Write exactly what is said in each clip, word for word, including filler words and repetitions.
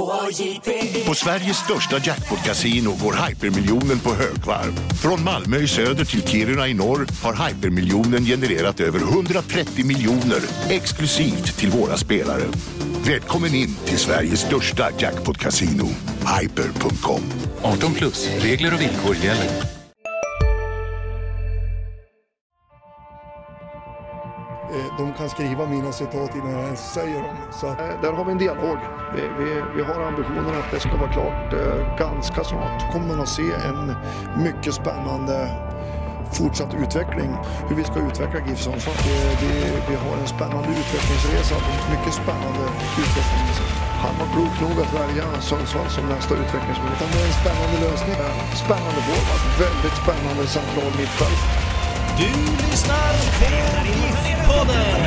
På Sveriges största jackpot-casino går hypermiljonen på högvarv. Från Malmö i söder till Kiruna i norr har hypermiljonen genererat över hundratrettio miljoner exklusivt till våra spelare. Välkommen in till Sveriges största jackpot-casino, hyper punkt com. arton plus, regler och villkor gäller. De kan skriva mina citat innan jag ens säger dem. Så där har vi en dialog. Vi, vi, vi har ambitionen att det ska vara klart eh, ganska snart. Kommer man att se en mycket spännande fortsatt utveckling. Hur vi ska utveckla GIF Sundsvall. Vi, vi har en spännande utvecklingsresa. Mycket spännande utveckling. Han var klok nog att välja Sundsvall som nästa utvecklingsmöjlighet. Det är en spännande lösning. Spännande forward. Väldigt spännande central mittfält. Du lyssnar på GIF-podden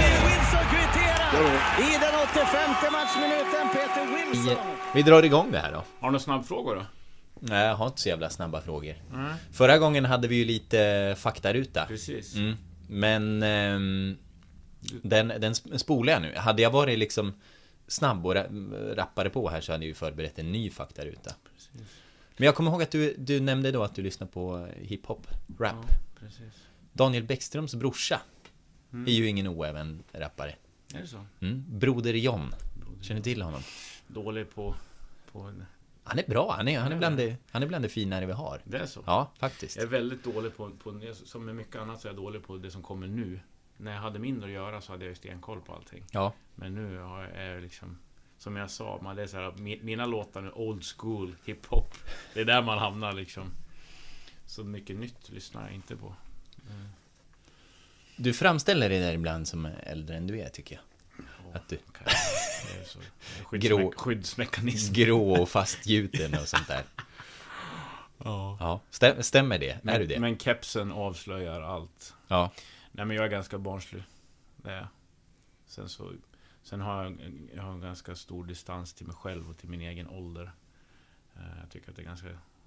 i den åttiofemte matchminuten. Peter Wilson. Vi drar igång det här då. Har du några snabbfrågor då? Nej, jag har inte så jävla snabba frågor. Mm. Förra gången hade vi ju lite faktaruta. Precis. Mm. Men ehm, den, den spolar jag nu. Hade jag varit liksom snabb och rappare på här så hade jag ju förberett en ny faktaruta. Precis. Men jag kommer ihåg att du, du nämnde då att du lyssnar på hiphop, rap. Ja, precis. Daniel Bäckströms brorsa mm. är ju ingen oäven rappare. Är det så? Mm. Broder John. Broder Känner du till honom? Dålig på... på... Han är bra, han är, han är, bland, det, han är bland det finare vi har. Det är så? Ja, faktiskt. Jag är väldigt dålig på, på... Som med mycket annat så är jag dålig på det som kommer nu. När jag hade mindre att göra så hade jag ju stenkoll på allting. Ja. Men nu är jag liksom... Som jag sa, man, det är så här, mina låtar är old school hiphop. Det är där man hamnar liksom. Så mycket nytt lyssnar jag inte på. Mm. Du framställer dig där ibland som äldre än du är, tycker jag. Ja, att du okay. Det är så. Skyddsme- skyddsmekanism. Grå och fastgjuten och sånt där. Ja. Ja. Stäm- stämmer det? Men, är du det? Men kepsen avslöjar allt. Ja. Nej, men jag är ganska barnslig. Det är. Sen så sen har jag, jag har en ganska stor distans till mig själv och till min egen ålder. Jag tycker att det är ganska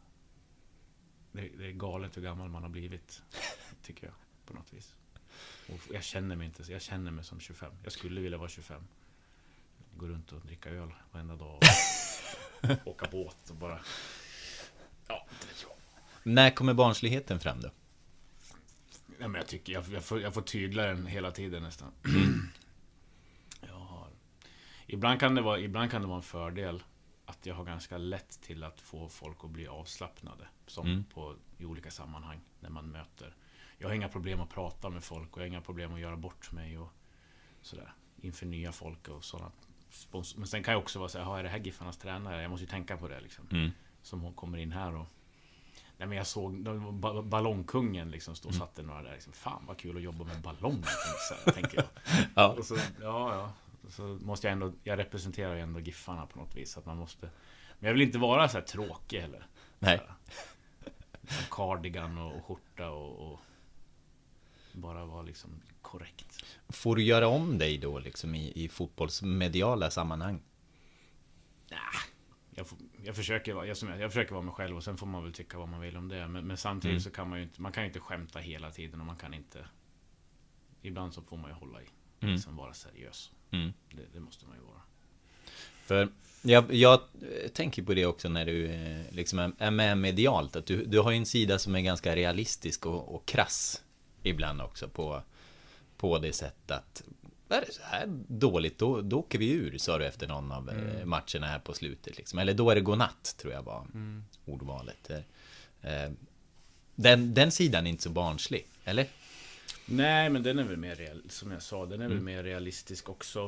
det, det är galet hur gammal man har blivit, tycker jag på något vis. Och jag känner mig inte, jag känner mig som tjugofem. Jag skulle vilja vara tjugofem. Gå runt och dricka öl varenda dag och åka båt och bara ja, det vet jag. När kommer barnsligheten fram då? Ja, men jag tycker jag, jag, får, jag får tygla den hela tiden nästan. Jag har ibland kan det vara ibland kan det vara en fördel att jag har ganska lätt till att få folk att bli avslappnade som mm. på i olika sammanhang när man möter. Jag har inga problem att prata med folk och jag har inga problem att göra bort mig och sådär inför nya folk och sådana. Men sen kan jag också vara så här, är det här Giffarnas tränare? Jag måste ju tänka på det liksom. Mm. Som hon kommer in här och nej, men jag såg ballongkungen liksom stå och satte några där liksom, fan vad kul att jobba med ballonger så här, tänker jag. Ja. Och så, ja, ja. Så måste jag ändå, jag representerar ju ändå Giffarna på något vis att man måste, men jag vill inte vara så här tråkig heller. Nej. Så här, cardigan och, och skjorta och, och bara vara liksom korrekt. Får du göra om dig då liksom i, i fotbollsmediala sammanhang? Nej. Jag, jag, försöker vara, jag, jag försöker vara mig själv och sen får man väl tycka vad man vill om det. Men, men samtidigt mm. så kan man ju inte, man kan ju inte skämta hela tiden och man kan inte, ibland så får man ju hålla i, mm. liksom vara seriös. Mm. Det, det måste man ju vara. För jag, jag tänker på det också när du liksom är med medialt, att du, du har ju en sida som är ganska realistisk och, och krass ibland också på, på det sättet att är det så här dåligt, då, då åker vi ur, sa du efter någon av mm. matcherna här på slutet liksom. Eller då är det godnatt, tror jag var mm. ordvalet. Den, den sidan är inte så barnslig, eller? Nej, men den är väl mer real, som jag sa, den är mm. väl mer realistisk också.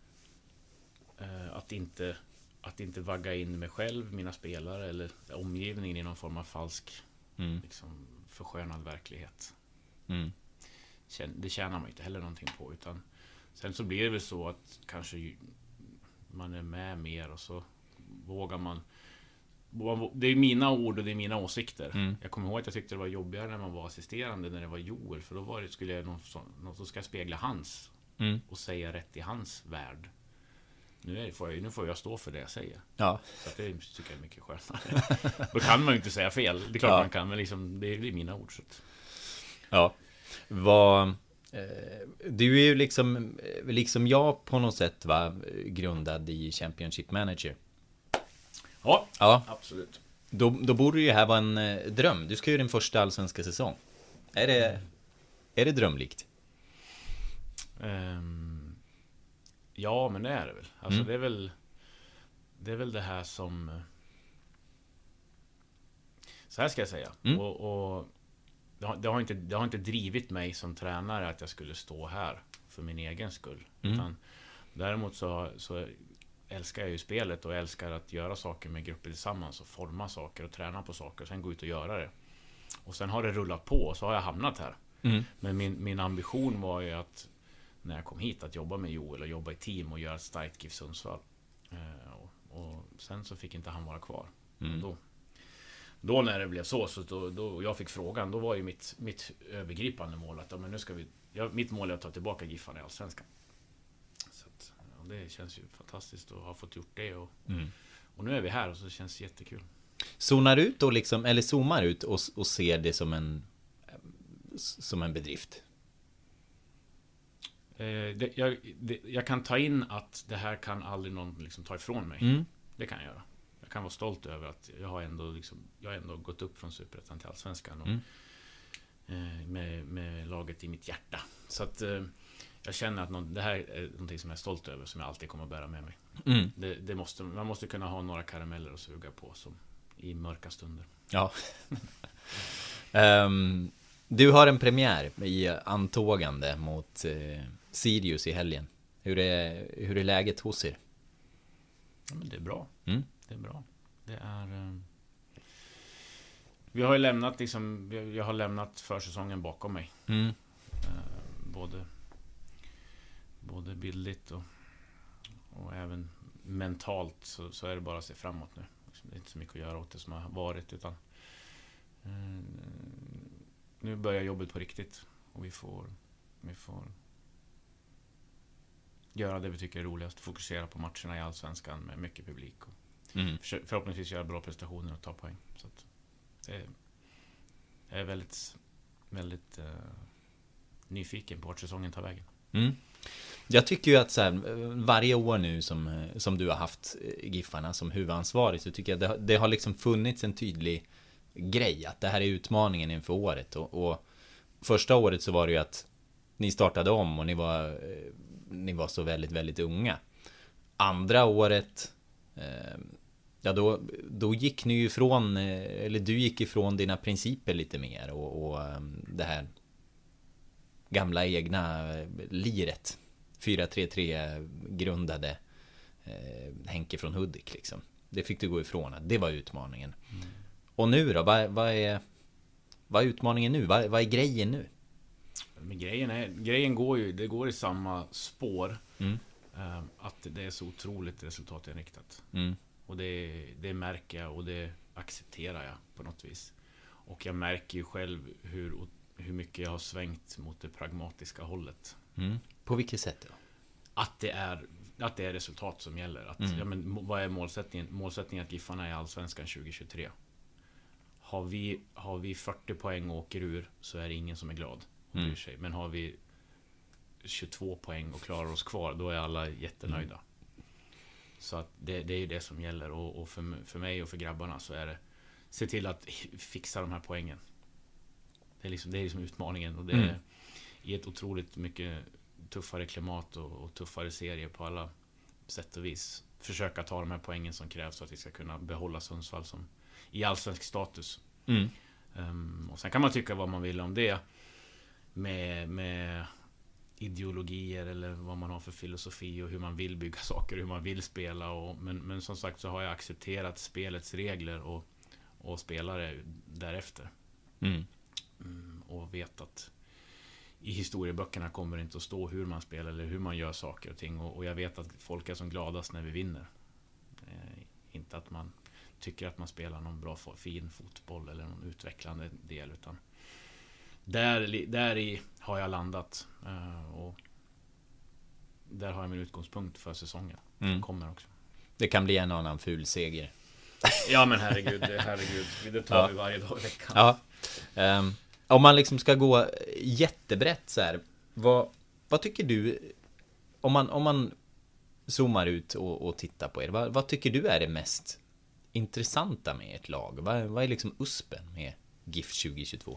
Att inte att inte vagga in mig själv, mina spelare eller omgivningen i någon form av falsk mm. liksom, förskönad verklighet. Mm. Det tjänar man inte heller någonting på, utan sen så blir det väl så att kanske man är med mer och så vågar man. Det är mina ord och det är mina åsikter. Mm. Jag kommer ihåg att jag tyckte det var jobbigare när man var assisterande, när det var Joel, för då var det, skulle jag någon, någon som ska spegla hans mm. och säga rätt i hans värld. Nu, är, får jag, nu får jag stå för det jag säger. Ja. Så att det tycker jag är mycket skönare. Då kan man ju inte säga fel. Det är klart ja. man kan, men liksom, det är mina ord. Så att. Ja. Vad... Du är ju liksom liksom jag på något sätt, va, grundad i Championship Manager. Ja, Ja. absolut. Då, då borde ju här vara en eh, dröm. Du ska ju din första allsvenska säsong. Är det, är det drömlikt? Um, ja, men det är det väl. Alltså Mm. det är väl det är väl det här som, så här ska jag säga. Mm. Och, och det, har, det, har inte, det har inte drivit mig som tränare att jag skulle stå här för min egen skull. Mm. Utan, däremot så, så älskar jag ju spelet och älskar att göra saker med grupper tillsammans och forma saker och träna på saker och sen gå ut och göra det. Och sen har det rullat på och så har jag hamnat här. Mm. Men min, min ambition var ju att när jag kom hit att jobba med Joel och jobba i team och göra ett starkt GIF Sundsvall. Eh, och, och sen så fick inte han vara kvar. Mm. Då, då när det blev så, så då, då jag fick frågan, då var ju mitt, mitt övergripande mål att ja, men nu ska vi, ja, mitt mål är att ta tillbaka GIFarna i Allsvenskan. Så att, ja, det känns ju fantastiskt att ha fått gjort det och, Mm. och nu är vi här och så känns det jättekul. Zonar ut och liksom, eller zoomar ut och, och ser det som en som en bedrift. Eh, det, jag, det, jag kan ta in att det här kan aldrig någon liksom ta ifrån mig. Mm. Det kan jag göra. Jag kan vara stolt över att jag har ändå, liksom, jag har ändå gått upp från Superettan till Allsvenskan och, Mm. eh, med, med laget i mitt hjärta. Så att eh, jag känner att någon, det här är någonting som jag är stolt över, som jag alltid kommer att bära med mig. Mm. Det, det måste, man måste kunna ha några karameller att suga på som i mörka stunder. Ja. um, du har en premiär i antågande mot eh, Sirius i helgen. Hur är, hur är läget hos er? Ja, men det är bra. Mm. Det är bra. Det är... Eh, vi har ju lämnat liksom, jag har lämnat försäsongen bakom mig. Mm. Eh, både både bildligt och, och även mentalt så, så är det bara att se framåt nu. Det är inte så mycket att göra åt det som har varit, utan eh, nu börjar jobbet på riktigt och vi får vi får göra det vi tycker är roligast, fokusera på matcherna i Allsvenskan med mycket publik och Mm. för, förhoppningsvis göra bra prestationer och ta poäng. Så att det är, jag är väldigt väldigt eh, nyfiken på vart säsongen tar vägen. Mm. Jag tycker ju att så här, varje år nu som, som du har haft Giffarna som huvudansvarig, så tycker jag det, det har liksom funnits en tydlig grej att det här är utmaningen inför året. Och, och första året så var det ju att ni startade om och ni var, ni var så väldigt, väldigt unga. Andra året, eh, ja då, då gick ni ju ifrån, eller du gick ifrån dina principer lite mer och, och det här gamla egna liret. fyra tre tre grundade eh, Henke från Hudik liksom. Det fick du gå ifrån. Det var utmaningen. Mm. Och nu då? Vad, vad, är, vad är utmaningen nu? Vad, vad är grejen nu? Men grejen, är, grejen går ju, det går i samma spår. Mm. eh, Att det är så otroligt resultatinriktat. Mm. Och det, det märker jag och det accepterar jag på något vis. Och jag märker ju själv hur, hur mycket jag har svängt mot det pragmatiska hållet. Mm. På vilket sätt då? Att det är, att det är resultat som gäller. Att, Mm. ja, men, vad är målsättningen? Målsättningen att Giffarna är i Allsvenskan tjugo tjugotre. Har vi, har vi fyrtio poäng och åker ur, så är det ingen som är glad och Mm. bryr sig. Men har vi tjugotvå poäng och klarar oss kvar, då är alla jättenöjda. Mm. Så att det, det är ju det som gäller. Och, och för, för mig och för grabbarna så är det se till att fixa de här poängen. Det är liksom, det är liksom utmaningen. Och det Mm. är i ett otroligt mycket tuffare klimat och, och tuffare serier på alla sätt och vis. Försöka ta de här poängen som krävs för att vi ska kunna behålla Sundsvall som i allsvensk status. Mm. Um, och sen kan man tycka vad man vill om det med, med ideologier eller vad man har för filosofi och hur man vill bygga saker, hur man vill spela. Och, men, men som sagt så har jag accepterat spelets regler och, och spelare därefter. Mm. Mm, och vet att i historieböckerna kommer det inte att stå hur man spelar eller hur man gör saker och ting. Och, och jag vet att folk är som gladast när vi vinner. Eh, inte att man tycker att man spelar någon bra, fin fotboll eller någon utvecklande del, utan där, där i har jag landat. Eh, och där har jag min utgångspunkt för säsongen. Mm. Kommer också. Det kan bli en annan ful seger. Ja men herregud, herregud. Det tar Ja. vi varje dag i veckan. Ja. Um, om man liksom ska gå jättebrett så här, vad, vad tycker du om man, om man zoomar ut och, och tittar på er, vad, vad tycker du är det mest intressanta med ett lag? Vad, vad är liksom uspen med GIF tjugo tjugotvå?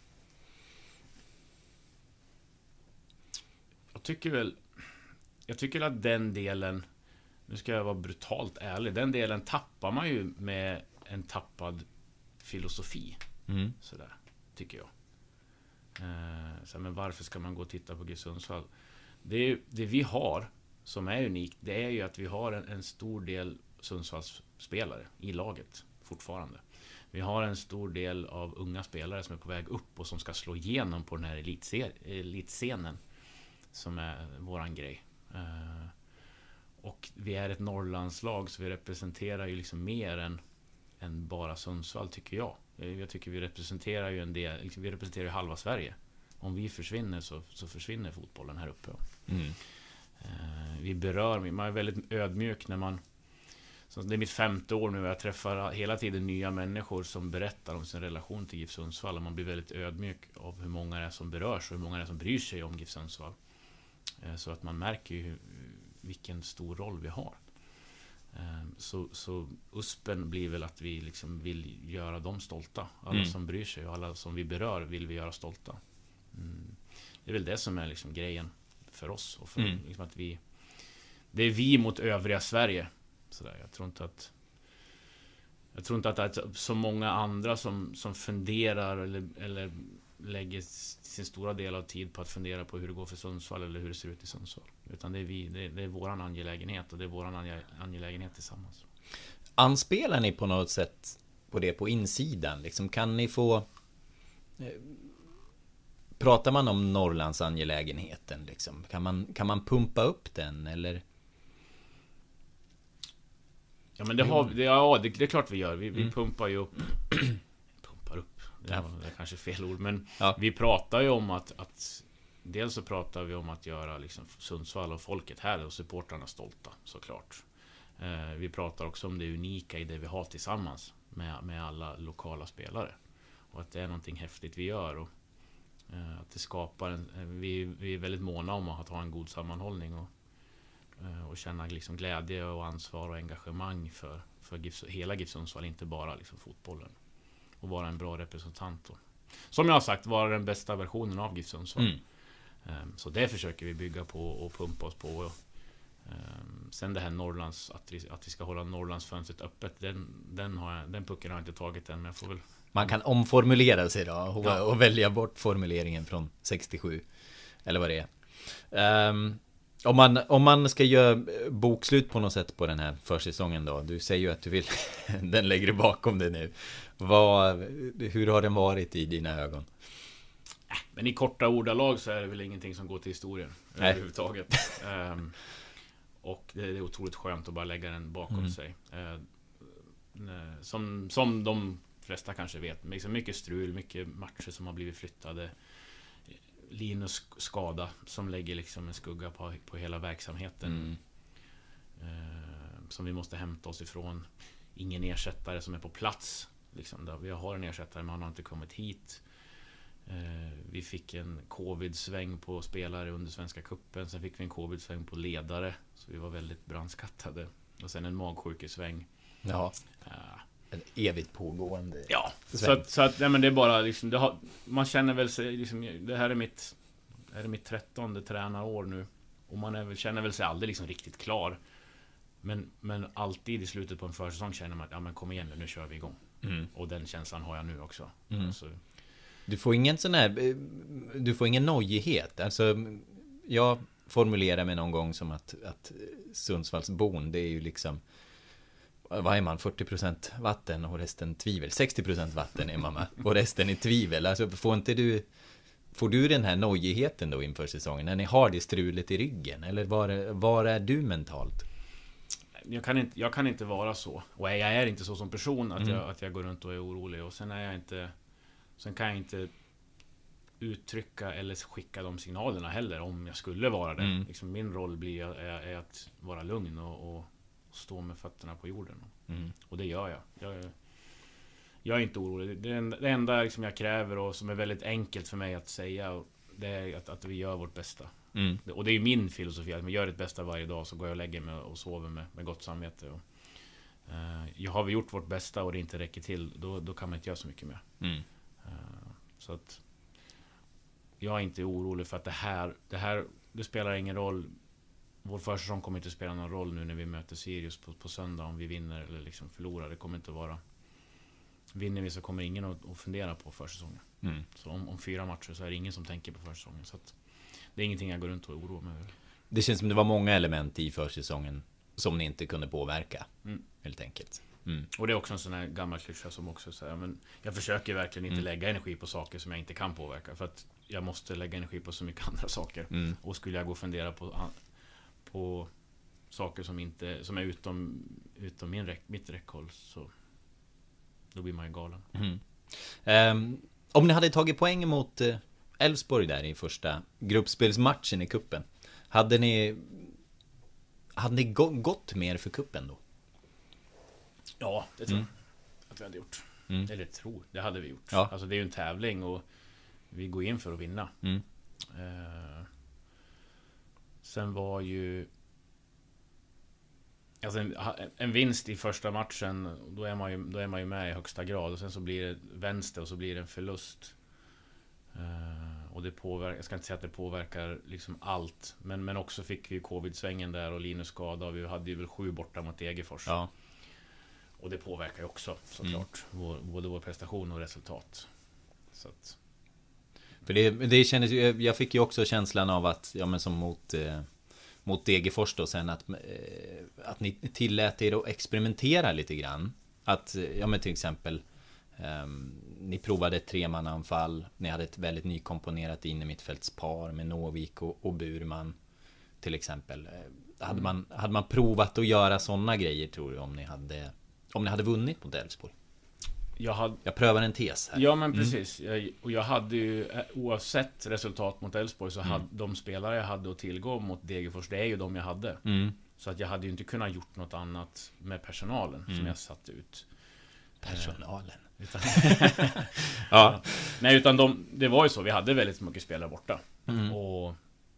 Jag tycker väl Jag tycker att den delen, nu ska jag vara brutalt ärlig, den delen tappar man ju med en tappad filosofi. Mm. Sådär, tycker jag. Eh, så, men varför ska man gå och titta på GIF Sundsvall? Det, det vi har som är unikt, det är ju att vi har en, en stor del Sundsvalls spelare i laget fortfarande. Vi har en stor del av unga spelare som är på väg upp och som ska slå igenom på den här elitser- elitscenen som är våran grej. Uh, och vi är ett Norrlandslag, så vi representerar ju liksom mer än, än bara Sundsvall, tycker jag. Jag tycker vi representerar ju en del, liksom, vi representerar ju halva Sverige. Om vi försvinner så, så försvinner fotbollen här uppe. Mm. Uh, vi berör, man är väldigt ödmjuk när man, så det är mitt femte år nu och jag träffar hela tiden nya människor som berättar om sin relation till GIF Sundsvall, och man blir väldigt ödmjuk av hur många det är som berörs och hur många det är som bryr sig om GIF Sundsvall. Så att man märker ju vilken stor roll vi har. Så, så uspen blir väl att vi liksom vill göra dem stolta. Alla mm. som bryr sig och alla som vi berör vill vi göra stolta. Mm. Det är väl det som är liksom grejen för oss. Och för mm. liksom att vi, det är vi mot övriga Sverige. Så där. Jag tror inte att jag tror inte att det är så många andra som, som funderar eller, eller lägger sin stora del av tid på att fundera på hur det går för Sundsvall eller hur det ser ut i Sundsvall. Utan det är vi, det är, det är våran angelägenhet och det är våran angelägenhet tillsammans. Anspelar ni på något sätt på det på insidan? Liksom, kan ni få eh, pratar man om Norrlands angelägenheten liksom? Kan man, kan man pumpa upp den eller? Ja, men det har det, ja, det, det är klart vi gör. Vi, vi mm. pumpar ju upp pumpar upp. Det är, det är kanske fel ord, men ja. Vi pratar ju om att, att dels så pratar vi om att göra liksom Sundsvall och folket här och supportrarna stolta, såklart. Eh, vi pratar också om det unika i det vi har tillsammans med, med alla lokala spelare. Och att det är någonting häftigt vi gör och eh, att det skapar en, vi, vi är väldigt måna om att ha en god sammanhållning och, eh, och känna liksom glädje och ansvar och engagemang för, för GIF, hela GIF Sundsvall, inte bara liksom fotbollen. Och vara en bra representant då. Som jag har sagt, vara den bästa versionen av GIF Sundsvall. Mm. Um, så det försöker vi bygga på och pumpa oss på. Um, sen det här Norrlands, att vi, att vi ska hålla Norrlands fönstret öppet, den, den, har jag, den pucken har jag inte tagit än, men jag får väl... Man kan omformulera sig då och, ja. och välja bort formuleringen från sextiosju. Eller vad det är. Um, om, man, om man ska göra bokslut på något sätt på den här försäsongen då. Du säger ju att du vill den lägger bakom dig nu. Vad, hur har den varit i dina ögon? Men i korta ordalag så är det väl ingenting som går till historien. Nej. Överhuvudtaget. um, och det är otroligt skönt att bara lägga den bakom mm. sig. Uh, som, som de flesta kanske vet. Mycket strul, mycket matcher som har blivit flyttade. Linus skada som lägger liksom en skugga på, på hela verksamheten. Mm. Uh, som vi måste hämta oss ifrån. Ingen ersättare som är på plats. Liksom, där vi har en ersättare, men han har inte kommit hit. Uh, vi fick en covid-sväng på spelare under Svenska cupen. Sen fick vi en covid-sväng på ledare. Så vi var väldigt brandskattade. Och sen en magsjukesväng. Ja. Uh, en evigt pågående. Ja. Så att, så att nej, men det är bara liksom, det har, man känner väl sig liksom, det här är mitt det här är mitt trettonde tränarår nu. Och man är väl, känner väl sig aldrig liksom riktigt klar. Men, men alltid i slutet på en försäsong känner man att ja, men kom igen nu, nu kör vi igång. Mm. Och den känslan har jag nu också. Mm. Så. Du får ingen sån här, du får ingen nojighet. Alltså, jag formulerar mig någon gång som att, att Sundsvallsbon, det är ju liksom, vad är man, fyrtio procent vatten och resten tvivel. sextio procent vatten är man med och resten är tvivel. Alltså, får inte du, får du den här nojigheten då inför säsongen när ni har det strulet i ryggen? Eller var, var är du mentalt? Jag kan, inte, jag kan inte vara så. Och jag är inte så som person att, mm. jag, att jag går runt och är orolig. Och sen är jag inte, sen kan jag inte uttrycka eller skicka de signalerna heller om jag skulle vara det. Mm. Liksom min roll blir är, är att vara lugn och, och stå med fötterna på jorden. Mm. Och det gör jag. Jag, jag är inte orolig. Det, det enda liksom jag kräver och som är väldigt enkelt för mig att säga, det är att, att vi gör vårt bästa. Mm. Och det är min filosofi att man gör det bästa varje dag, så går jag och lägger mig och sover med, med gott samvete. Och, uh, har vi gjort vårt bästa och det inte räcker till, då, då kan man inte göra så mycket mer. Mm. Uh, så att jag är inte orolig för att det här, det här det spelar ingen roll. Vår försäsong kommer inte spela någon roll nu när vi möter Sirius på, på söndag, om vi vinner eller liksom förlorar. Det kommer inte vara. Vinner vi så kommer ingen att, att fundera på försäsongen. Mm. Så om, om fyra matcher så är det ingen som tänker på försäsongen. Så att det är ingenting jag går runt och oroar mig över. Det känns som det var många element i försäsongen som ni inte kunde påverka, mm. helt enkelt. Mm. Och det är också en sån här gammal klyscha som också säger, men jag försöker verkligen inte mm. lägga energi på saker som jag inte kan påverka, för att jag måste lägga energi på så mycket andra saker. Mm. Och skulle jag gå och fundera på, på saker som inte som är utom, utom min räck, mitt räckhåll, så då blir man ju galen. Mm. Um, om ni hade tagit poäng mot Elfsborg där i första gruppspelsmatchen i kuppen, hade ni hade ni gått mer för kuppen då? Ja, det tror jag mm. att vi hade gjort. Mm. Eller tror, det hade vi gjort. Ja. Alltså det är ju en tävling och vi går in för att vinna. Mm. Eh, sen var ju alltså en, en vinst i första matchen, då är man ju, då är man ju med i högsta grad. Och sen så blir det vänster och så blir det en förlust. Eh, och det påverkar, jag ska inte säga att det påverkar liksom allt. Men, men också fick vi covid-svängen där och Linus skada. Och vi hade ju väl sju borta mot Degerfors. Ja. Och det påverkar ju också såklart mm. vår, både vår prestation och resultat. Så att... För det, det kändes ju, jag fick ju också känslan av att, ja men som mot eh, mot Degerfors då sen, att eh, att ni tillät er att experimentera lite grann. Att, ja men till exempel eh, ni provade ett tremananfall, ni hade ett väldigt nykomponerat innermittfältspar med Novik och, och Burman till exempel. Eh, hade, man, hade man provat att göra sådana grejer, tror du, om ni hade om ni hade vunnit mot Elfsborg? Jag, hade... jag prövar en tes här. Ja men precis, mm. jag, och jag hade ju, oavsett resultat mot Elfsborg, så mm. hade de spelare jag hade att tillgå mot Degerfors, det är ju de jag hade. Mm. Så att jag hade ju inte kunnat gjort något annat med personalen mm. som jag satt ut. Personalen? Utan... ja. Nej, utan de, det var ju så, vi hade väldigt mycket spelare borta. Mm. Och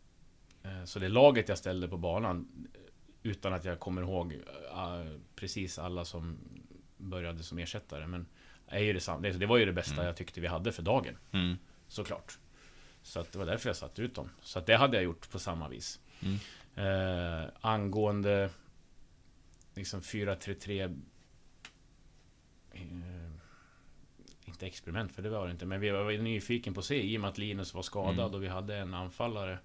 så det laget jag ställde på banan, utan att jag kommer ihåg uh, precis alla som började som ersättare, men är ju det, det var ju det bästa mm. jag tyckte vi hade för dagen. Mm. Såklart. Så att det var därför jag satte ut dem. Så att det hade jag gjort på samma vis. Mm. Eh, angående liksom fyra tre tre eh, inte experiment, för det var det inte, men vi var nyfiken på att se, i och med att Linus var skadad mm. och vi hade en anfallare,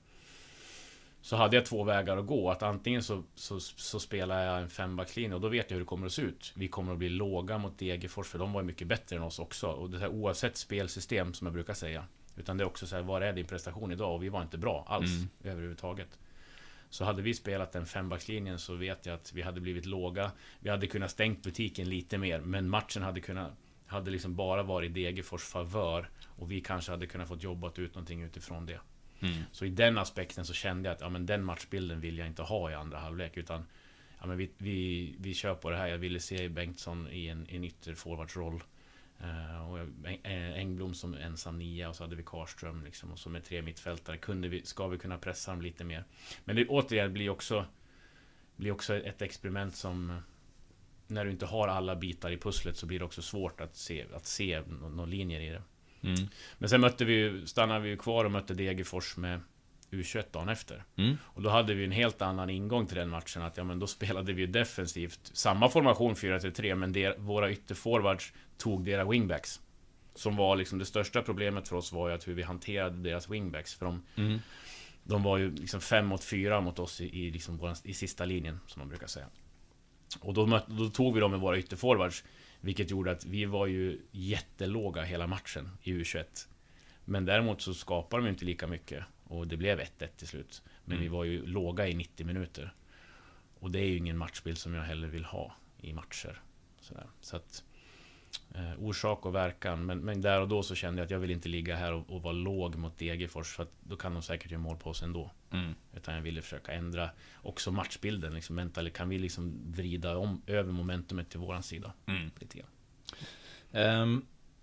så hade jag två vägar att gå. Att antingen så, så, så spelar jag en fembackslinje, och då vet jag hur det kommer att se ut. Vi kommer att bli låga mot Degerfors, för de var mycket bättre än oss också. Och det här, oavsett spelsystem, som jag brukar säga, utan det är också så här, vad är din prestation idag? Och vi var inte bra alls mm. överhuvudtaget. Så hade vi spelat den fembackslinjen, så vet jag att vi hade blivit låga. Vi hade kunnat stängt butiken lite mer, men matchen hade kunnat hade liksom bara varit Degerfors favör, och vi kanske hade kunnat fått jobbat ut någonting utifrån det. Mm. Så i den aspekten så kände jag att ja, men den matchbilden vill jag inte ha i andra halvlek, utan ja, men vi, vi, vi kör på det här. Jag ville se Bengtsson i en, en ytterforwardsroll, uh, och Engblom som ensam nia, och så hade vi Karström liksom, och så med tre mittfältare kunde vi, ska vi kunna pressa dem lite mer. Men det återigen blir också blir också ett experiment som, när du inte har alla bitar i pusslet, så blir det också svårt att se, att se några linjer i det. Mm. Men sen mötte vi, stannade vi kvar och mötte Degerfors med U tjugoett dagen efter. Mm. Och då hade vi en helt annan ingång till den matchen. Att ja, men då spelade vi ju defensivt samma formation fyra tre tre, men der, våra ytterforwards tog deras wingbacks. Som var liksom det största problemet för oss, var ju att hur vi hanterade deras wingbacks. För de, mm. de var ju liksom fem mot fyra mot oss i, i, liksom våran, i sista linjen, som man brukar säga. Och då, mötte, då tog vi dem med våra ytterforwards, vilket gjorde att vi var ju jättelåga hela matchen i U tjugoett. Men däremot så skapade de inte lika mycket, och det blev ett ett till slut. Men mm. vi var ju låga i nittio minuter. Och det är ju ingen matchbild som jag heller vill ha i matcher. Sådär. Så att eh, orsak och verkan. Men, men där och då så kände jag att jag vill inte ligga här och, och vara låg mot Degerfors, för att då kan de säkert göra mål på oss ändå. Mm. Utan jag ville försöka ändra också matchbilden liksom, mental, kan vi liksom vrida om över momentumet till våran sida mm. lite grann. Um,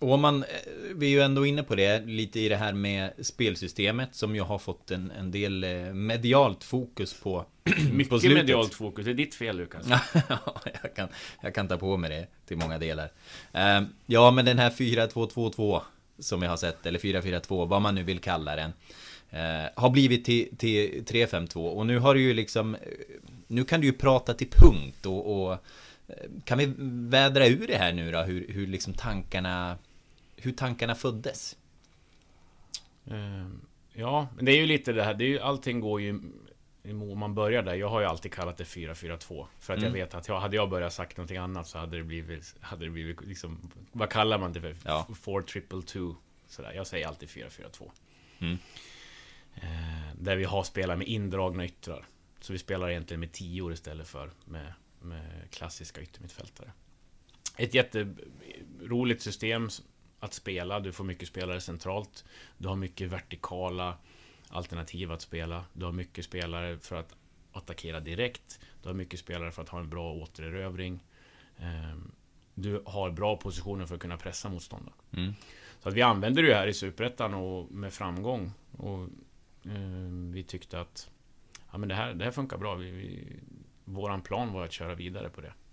Och man, vi är ju ändå inne på det, lite i det här med spelsystemet som ju har fått en, en del medialt fokus på. Mycket på slutet. medialt fokus, det är ditt fel, Lukas. Ja, jag kan, jag kan ta på mig det till många delar. Uh, ja, men den här fyra två två två som jag har sett, eller fyra fyra två, vad man nu vill kalla den, uh, har blivit till, till tre fem två. Och nu har du ju liksom, nu kan du ju prata till punkt och, och kan vi vädra ur det här nu då? Hur, hur liksom tankarna Hur tankarna föddes? Uh, ja, men det är ju lite det här. Det är ju, allting går ju om man börjar där. Jag har ju alltid kallat det fyra fyra två. För att mm. jag vet att jag, hade jag börjat sagt någonting annat så hade det blivit, hade det blivit liksom, vad kallar man det för? Ja. four triple two. Sådär. Jag säger alltid fyra fyra två. Mm. Uh, där vi har spelat med indragna yttrar. Så vi spelar egentligen med tio istället för med med klassiska yttermittfältare. Ett jätteroligt system att spela. Du får mycket spelare centralt. Du har mycket vertikala alternativ att spela. Du har mycket spelare för att attackera direkt. Du har mycket spelare för att ha en bra återerövring. Du har bra positioner för att kunna pressa motståndaren. Mm. Så att vi använder det här i Superettan och med framgång. Och vi tyckte att ja, men det här, det här funkar bra. Vi, vi Våran plan var att köra vidare på det.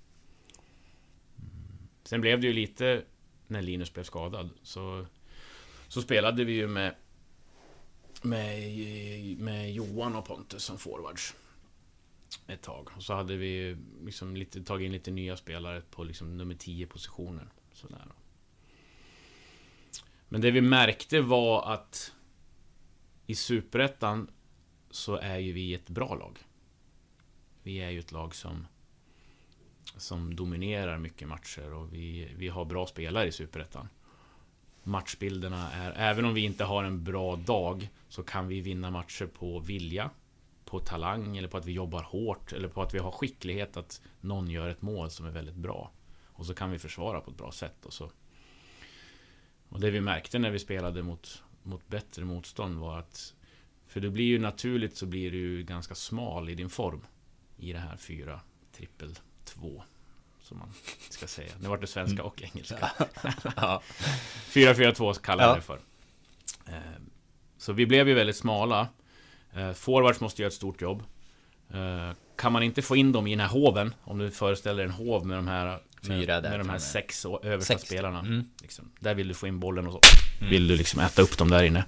Sen blev det ju lite när Linus blev skadad. Så, så spelade vi ju med, med, med Johan och Pontus som forwards ett tag. Och så hade vi liksom lite, tagit in lite nya spelare på liksom nummer tio positionen. Sådär. Men det vi märkte var att i Superettan så är ju vi ett bra lag. Vi är ju ett lag som som dominerar mycket matcher och vi, vi har bra spelare i Superettan. Matchbilderna är, även om vi inte har en bra dag så kan vi vinna matcher på vilja, på talang eller på att vi jobbar hårt eller på att vi har skicklighet att någon gör ett mål som är väldigt bra. Och så kan vi försvara på ett bra sätt och så. Och det vi märkte när vi spelade mot, mot bättre motstånd var att, för det blir ju naturligt så blir du ju ganska smal i din form i det här fyra trippel två som man ska säga. Nu var det svenska och engelska. Ja. fyra fyra två kallar jag ja. det för. Så vi blev ju väldigt smala. Forwards måste göra ett stort jobb. Kan man inte få in dem i den här hoven, om du föreställer en hov med de här Fyra med, med de här sex och översta sex. spelarna. Mm. Liksom. Där vill du få in bollen och så. Mm. Vill du liksom äta upp dem där inne.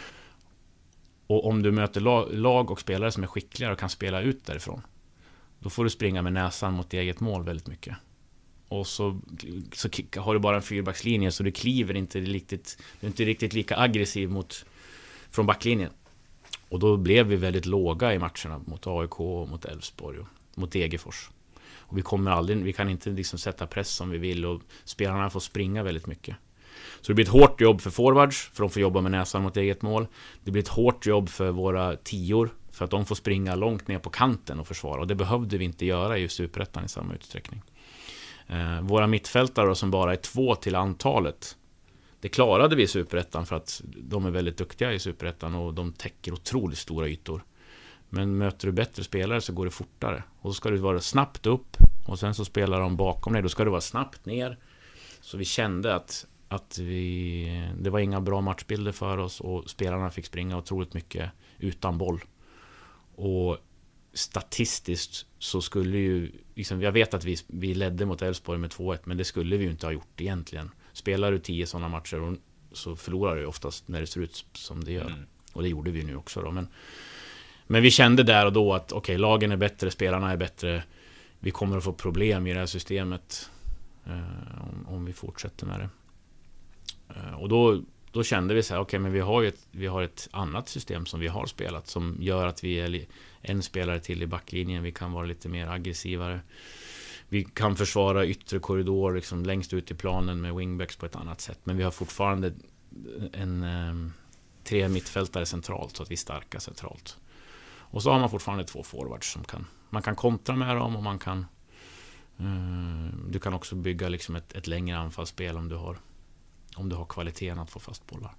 Och om du möter lag och spelare som är skickliga och kan spela ut därifrån, då får du springa med näsan mot eget mål väldigt mycket. Och så, så har du bara en fyrbackslinje så du kliver inte riktigt, du är inte riktigt lika aggressiv mot, från backlinjen. Och då blev vi väldigt låga i matcherna mot A I K och mot Elfsborg och mot Degerfors. Och vi kommer aldrig, vi kan inte liksom sätta press som vi vill och spelarna får springa väldigt mycket. Så det blir ett hårt jobb för forwards, för de får jobba med näsan mot eget mål. Det blir ett hårt jobb för våra tior, för att de får springa långt ner på kanten och försvara. Och det behövde vi inte göra i Superettan i samma utsträckning. Eh, våra mittfältare då, som bara är två till antalet, det klarade vi i Superettan för att de är väldigt duktiga i Superettan och de täcker otroligt stora ytor. Men möter du bättre spelare så går det fortare. Och då ska du vara snabbt upp och sen så spelar de bakom dig. Då ska du vara snabbt ner. Så vi kände att, att vi, det var inga bra matchbilder för oss och spelarna fick springa otroligt mycket utan boll. Och statistiskt så skulle ju liksom, jag vet att vi, vi ledde mot Elfsborg med två ett, men det skulle vi ju inte ha gjort egentligen. Spelar du tio sådana matcher och, så förlorar du oftast när det ser ut som det gör. Mm. Och det gjorde vi nu också då. Men, men vi kände där och då att okej, okay, lagen är bättre, spelarna är bättre. Vi kommer att få problem i det här systemet eh, om, om vi fortsätter med det. Eh, och då Då kände vi så här, okej, okay, men vi har ju ett, vi har ett annat system som vi har spelat som gör att vi är en spelare till i backlinjen. Vi kan vara lite mer aggressivare. Vi kan försvara yttre korridor liksom längst ut i planen med wingbacks på ett annat sätt. Men vi har fortfarande en, en tre mittfältare centralt så att vi är starka centralt. Och så har man fortfarande två forwards som kan, man kan kontra med dem och man kan um, du kan också bygga liksom ett, ett längre anfallsspel om du har om du har kvaliteten att få fast bollar.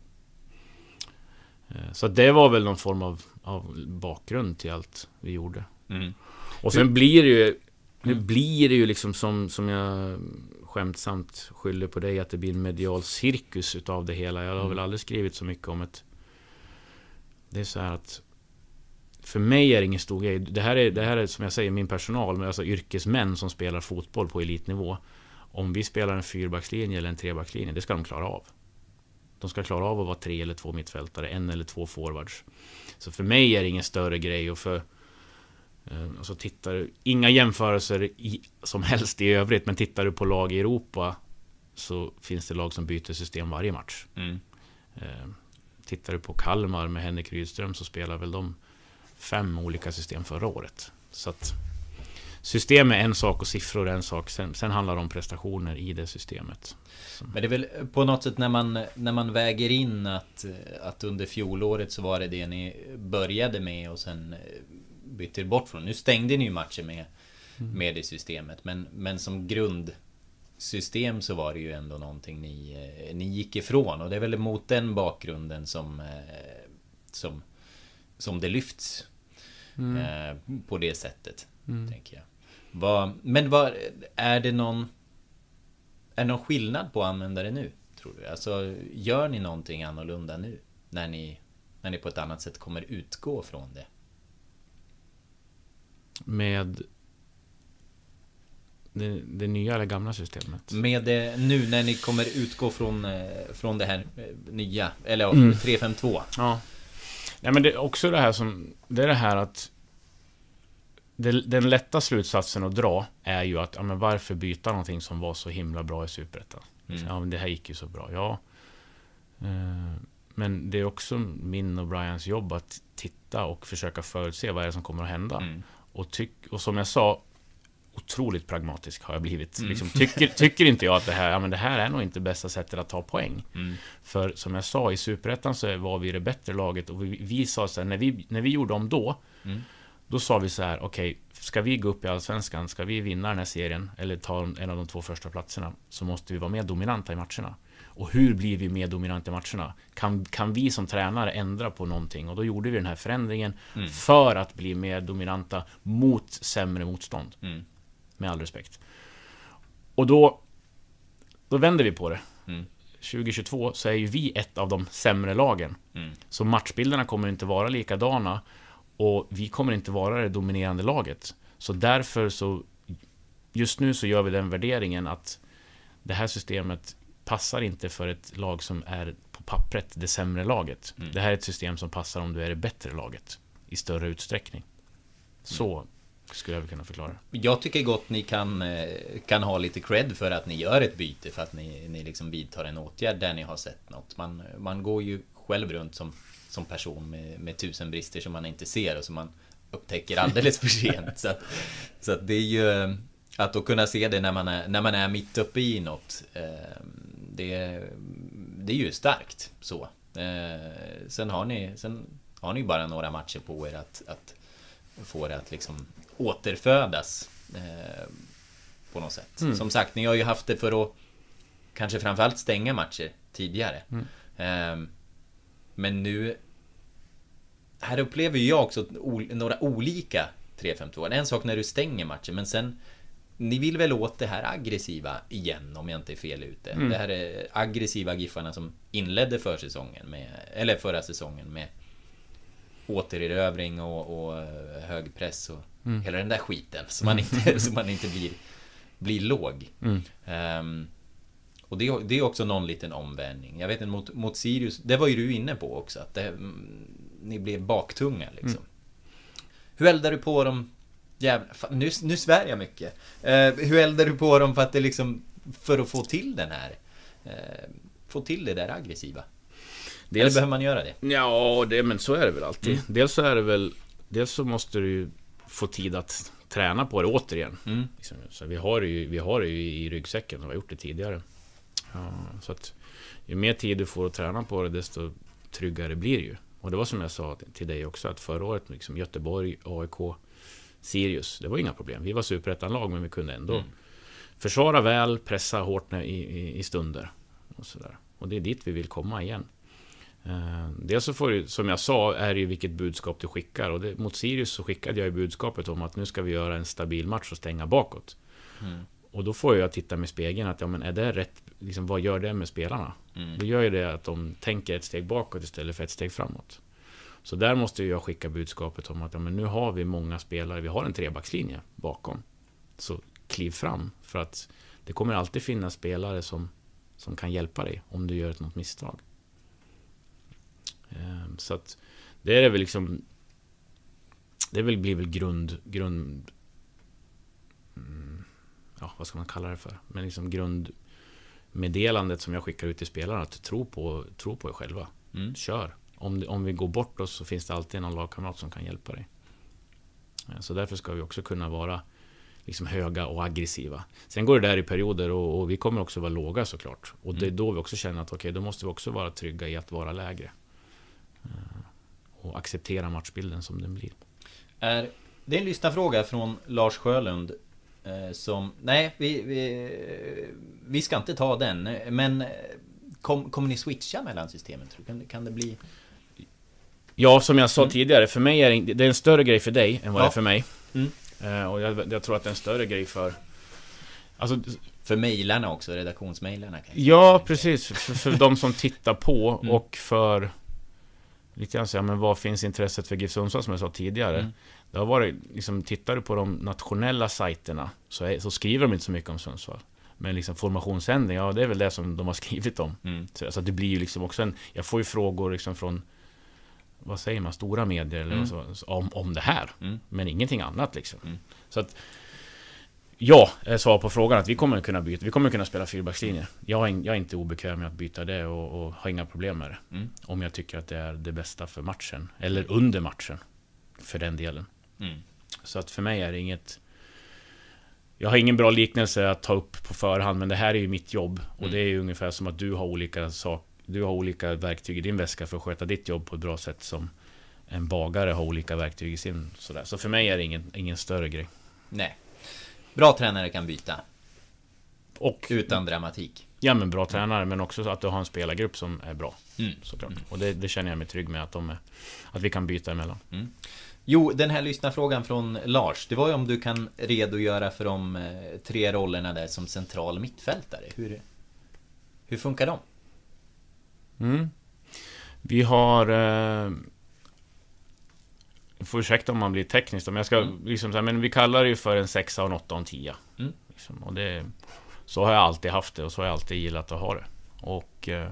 Så det var väl någon form av, av bakgrund till allt vi gjorde. Mm. Och sen blir det ju nu blir det ju liksom som, som jag skämtsamt skyller på dig att det blir en medial cirkus utav det hela. Jag har Mm. väl aldrig skrivit så mycket om ett... Det är så här att för mig är det ingen stor grej. Det här är, det här är som jag säger min personal, men alltså yrkesmän som spelar fotboll på elitnivå. Om vi spelar en fyrbackslinje eller en trebackslinje, det ska de klara av. De ska klara av att vara tre eller två mittfältare, en eller två forwards. Så för mig är det ingen större grej. Och för eh, alltså tittar du, inga jämförelser i, som helst i övrigt, men tittar du på lag i Europa så finns det lag som byter system varje match. Mm. Eh, tittar du på Kalmar med Henrik Rydström så spelar väl de fem olika system förra året. Så att system är en sak och siffror är en sak. Sen, sen handlar det om prestationer i det systemet. Så. Men det är väl på något sätt när man, när man väger in att, att under fjolåret så var det det ni började med och sen bytte bort från. Nu stängde ni ju matcher med, mm. med det systemet. Men, men som grundsystem så var det ju ändå någonting ni, ni gick ifrån. Och det är väl mot den bakgrunden som, som, som det lyfts mm. eh, på det sättet. Mm. Tänker jag. Vad, men vad, är det någon är det någon skillnad på att använda det nu, tror du? Alltså, gör ni någonting annorlunda nu när ni, när ni på ett annat sätt kommer utgå från det? Med det, det nya eller gamla systemet? Med det nu när ni kommer utgå från, från det här nya, eller mm. tre fem två. Ja. Nej, men det är också det här som det är det här att det, den lätta slutsatsen att dra är ju att ja, men varför byta någonting som var så himla bra i Superettan? Mm. Ja, men det här gick ju så bra. Ja. Eh, men det är också min och Brians jobb att titta och försöka förutse vad är det som kommer att hända. Mm. Och, tyck, och som jag sa, otroligt pragmatisk har jag blivit. Mm. Liksom, tycker, tycker inte jag att det här, ja, men det här är nog inte bästa sättet att ta poäng. Mm. För som jag sa, i Superettan så var vi det bättre laget. Och vi, vi sa så här, när vi, när vi gjorde om då, mm. då sa vi så här, okej, okay, ska vi gå upp i Allsvenskan, ska vi vinna den här serien eller ta en av de två första platserna, så måste vi vara mer dominanta i matcherna. Och hur blir vi mer dominanta i matcherna? Kan, kan vi som tränare ändra på någonting? Och då gjorde vi den här förändringen mm. för att bli mer dominanta mot sämre motstånd. Mm. Med all respekt. Och då då vänder vi på det. Mm. tjugo tjugotvå så är ju vi ett av de sämre lagen. Mm. Så matchbilderna kommer inte vara likadana. Och vi kommer inte vara det dominerande laget. Så därför så just nu så gör vi den värderingen att det här systemet passar inte för ett lag som är på pappret det sämre laget. Mm. Det här är ett system som passar om du är det bättre laget i större utsträckning. Så mm. skulle jag kunna förklara. Jag tycker gott ni kan, kan ha lite cred för att ni gör ett byte, för att ni, ni liksom vidtar en åtgärd där ni har sett något. Man, man går ju själv runt som som person med, med tusen brister som man inte ser och som man upptäcker alldeles för sent. Så att, så att det är ju att då kunna se det när man är, när man är mitt uppe i något, eh, det, det är ju starkt så. Eh, sen har ni sen har ni bara några matcher på er att, att få det att liksom återfödas eh, på något sätt. Mm. Som sagt, ni har ju haft det för att kanske framförallt stänga matcher tidigare. Mm. Eh, Men nu här upplever jag också några olika tre fem två. En sak när du stänger matchen, men sen ni vill väl åt det här aggressiva igen, om jag inte är fel ute. Mm. Det här är aggressiva giffarna som inledde försäsongen med, eller förra säsongen med återerövring och, och hög press och mm. hela den där skiten så man inte, så man inte blir, blir låg. Mm. Um, Och det, det är också någon liten omvändning. Jag vet inte, mot, mot Sirius, det var ju du inne på också, att det, ni blev baktunga liksom. Mm. Hur eldar du på dem? Jävla, fan, nu, nu svär jag mycket. Uh, hur eldar du på dem för att det liksom, för att få till den här uh, få till det där aggressiva? Dels, eller behöver man göra det? Ja, det, men så är det väl alltid. Mm. Dels så är det väl, dels så måste du ju få tid att träna på det återigen. Mm. Så vi har ju, vi har ju i ryggsäcken och har gjort det tidigare. Ja, så att ju mer tid du får att träna på det, desto tryggare blir det ju. Och det var som jag sa till dig också, att förra året liksom Göteborg, A I K, Sirius, det var inga problem. Vi var superettanlag, men vi kunde ändå mm. försvara väl, pressa hårt i, i, i stunder och sådär. Och det är dit vi vill komma igen. Uh, dels så får du, som jag sa, är det ju vilket budskap du skickar. Och det, mot Sirius så skickade jag ju budskapet om att nu ska vi göra en stabil match och stänga bakåt. Mm. Och då får jag titta med spegeln att ja, men är det rätt, liksom, vad gör det med spelarna? Mm. Det gör ju det att de tänker ett steg bakåt istället för ett steg framåt. Så där måste jag skicka budskapet om att ja, men nu har vi många spelare, vi har en trebackslinje bakom. Så kliv fram, för att det kommer alltid finnas spelare som, som kan hjälpa dig om du gör ett något misstag. Ehm, så att det är väl liksom, det väl blir väl grund, grund mm, ja, vad ska man kalla det för? Men liksom grundmeddelandet som jag skickar ut till spelarna, att tro på, tro på er själva. Mm. Kör. Om, om vi går bort oss så finns det alltid någon lagkamrat som kan hjälpa dig. Så därför ska vi också kunna vara liksom höga och aggressiva. Sen går det där i perioder och, och vi kommer också vara låga såklart. Och det är då vi också känner att okej, okay, då måste vi också vara trygga i att vara lägre. Och acceptera matchbilden som den blir. Är, det är en lyssnarfråga från Lars Sjölund eh, som, nej, vi, vi, vi ska inte ta den, men kom, kommer ni switcha mellan systemen? Kan, kan det bli... Ja, som jag sa mm. tidigare, för mig är det, det är en större grej för dig än vad ja. det är för mig. Mm. Uh, och jag, jag tror att det är en större grej för... Alltså, för mejlarna också, redaktionsmejlarna kanske. Ja, precis. För, för de som tittar på mm. och för... Lite grann säga, men vad finns intresset för GIF Sundsvall som jag sa tidigare? Mm. Det har varit, liksom, tittar du på de nationella sajterna så, är, så skriver de inte så mycket om Sundsvall. Men liksom formationsändring, ja, det är väl det som de har skrivit om. Mm. Så alltså, det blir ju liksom också en... Jag får ju frågor liksom från... Vad säger man? Stora medier eller mm. så, om, om det här. Mm. Men ingenting annat liksom. Mm. Så att... Ja, jag svarar på frågan att vi kommer kunna byta. Vi kommer kunna spela fyrbackslinje. Jag är, jag är inte obekväm med att byta det och, och har inga problem med det. Mm. Om jag tycker att det är det bästa för matchen. Eller under matchen. För den delen. Mm. Så att för mig är det inget... Jag har ingen bra liknelse att ta upp på förhand. Men det här är ju mitt jobb. Och mm. det är ju ungefär som att du har olika saker. Du har olika verktyg i din väska för att sköta ditt jobb på ett bra sätt. Som en bagare har olika verktyg i sin. Sådär. Så för mig är det ingen, ingen större grej. Nej. Bra tränare kan byta. Och utan dramatik. Ja, men bra tränare, men också så att du har en spelargrupp som är bra. Mm. Såklart. Mm. Och det, det känner jag mig trygg med att, de är, att vi kan byta emellan. Mm. Jo, den här lyssnarfrågan från Lars, det var ju om du kan redogöra för de eh, tre rollerna där som central mittfältare. Hur, hur funkar de? Mm. Vi har... Eh, jag får ursäkta om man blir tekniskt, men jag ska mm. liksom så här, men vi kallar det ju för en sexa, en åtta och en tia. Mm. Liksom, och det, så har jag alltid haft det och så har jag alltid gillat att ha det. Och eh,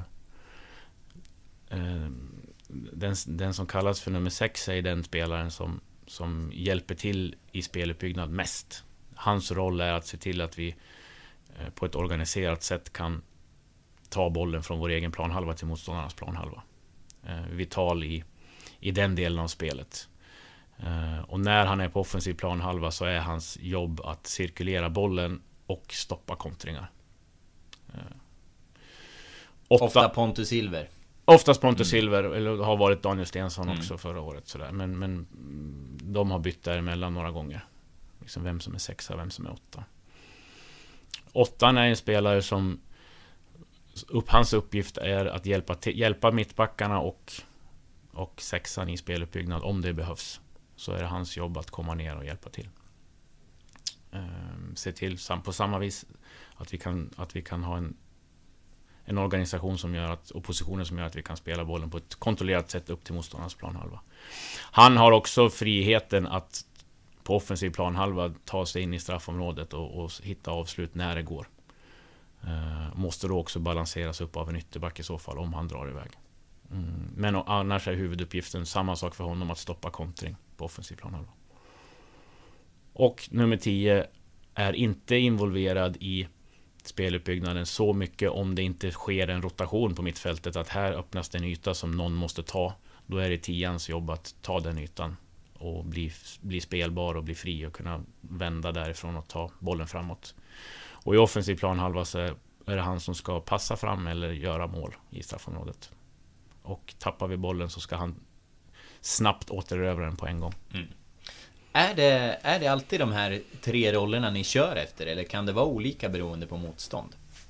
eh, den, den som kallas för nummer sex är den spelaren som, som hjälper till i speluppbyggnad mest. Hans roll är att se till att vi eh, på ett organiserat sätt kan ta bollen från vår egen planhalva till motståndarnas planhalva. Eh, vital i, i den delen av spelet. Uh, och när han är på offensiv planhalva så är hans jobb att cirkulera bollen och stoppa kontringar. Uh, ofta, ofta Pontus Silver. Oftast Pontus mm. Silver, eller har varit Daniel Stensson mm. också förra året. Sådär. Men, men de har bytt däremellan några gånger. Liksom vem som är sexa, vem som är åtta. Åttan är en spelare som upp, hans uppgift är att hjälpa, till, hjälpa mittbackarna och, och sexan i speluppbyggnad om det behövs. Så är det hans jobb att komma ner och hjälpa till. Ehm, se till på samma vis att vi kan, att vi kan ha en, en organisation som gör att, och positioner som gör att vi kan spela bollen på ett kontrollerat sätt upp till motståndarnas planhalva. Han har också friheten att på offensiv planhalva ta sig in i straffområdet och, och hitta avslut när det går. Ehm, måste då också balanseras upp av en ytterback i så fall om han drar iväg. Mm. Men annars är huvuduppgiften samma sak för honom, att stoppa kontring på offensiv planhalva. Och nummer tio är inte involverad i speluppbyggnaden så mycket om det inte sker en rotation på mittfältet, att här öppnas det en yta som någon måste ta. Då är det tians jobb att ta den ytan och bli, bli spelbar och bli fri och kunna vända därifrån och ta bollen framåt. Och i offensiv planhalva så är det han som ska passa fram eller göra mål i straffområdet. Och tappar vi bollen så ska han snabbt återerövra den på en gång. Mm. Är det, är det alltid de här tre rollerna ni kör efter, eller kan det vara olika beroende på motstånd?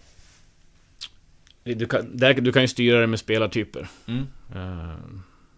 Du kan, där, du kan ju styra det med spelartyper. Mm. Uh,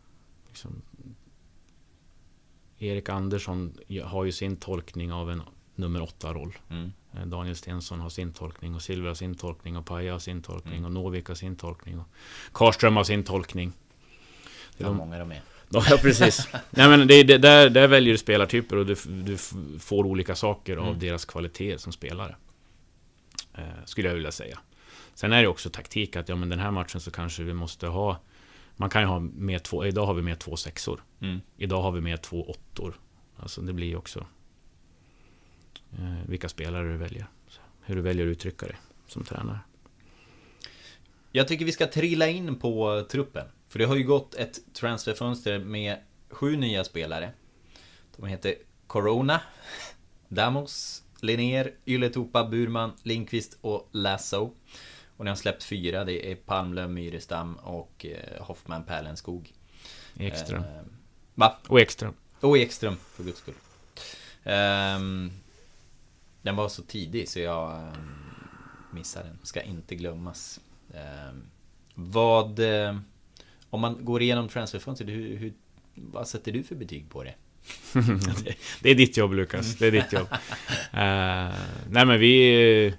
liksom, Erik Andersson har ju sin tolkning av en nummer åtta-roll. Mm. Daniel Stensson har sin tolkning och Silver har sin tolkning och Paja har sin tolkning mm. och Novik har sin tolkning och Karlström har sin tolkning. Det är de, många de är. Ja, precis. Nej, men det, det, där, där väljer du spelartyper och du, du får olika saker mm. av deras kvalitet som spelare. Eh, skulle jag vilja säga. Sen är det också taktik att ja, men den här matchen så kanske vi måste ha, man kan ju ha med två, idag har vi med två sexor. Mm. Idag har vi med två åttor. Alltså det blir ju också eh, vilka spelare du väljer. Hur du väljer att uttrycka dig som tränare. Jag tycker vi ska trilla in på truppen. För det har ju gått ett transferfönster med sju nya spelare. De heter Corona, Damos, Linnér, Ylätupa, Burman, Lindqvist och Lasso. Och ni har släppt fyra. Det är Palmlöv, Myrestam och eh, Hoffman, Pärlenskog. Ekström. Eh, va? Och Ekström. Och Ekström, för guds skull. Eh, den var så tidig så jag eh, missade den. Ska inte glömmas. Eh, vad... Eh, om man går igenom transferfönstret, hur, hur, vad sätter du för betyg på det? det, det är ditt jobb, Lukas. Det är ditt jobb. uh, nej men vi...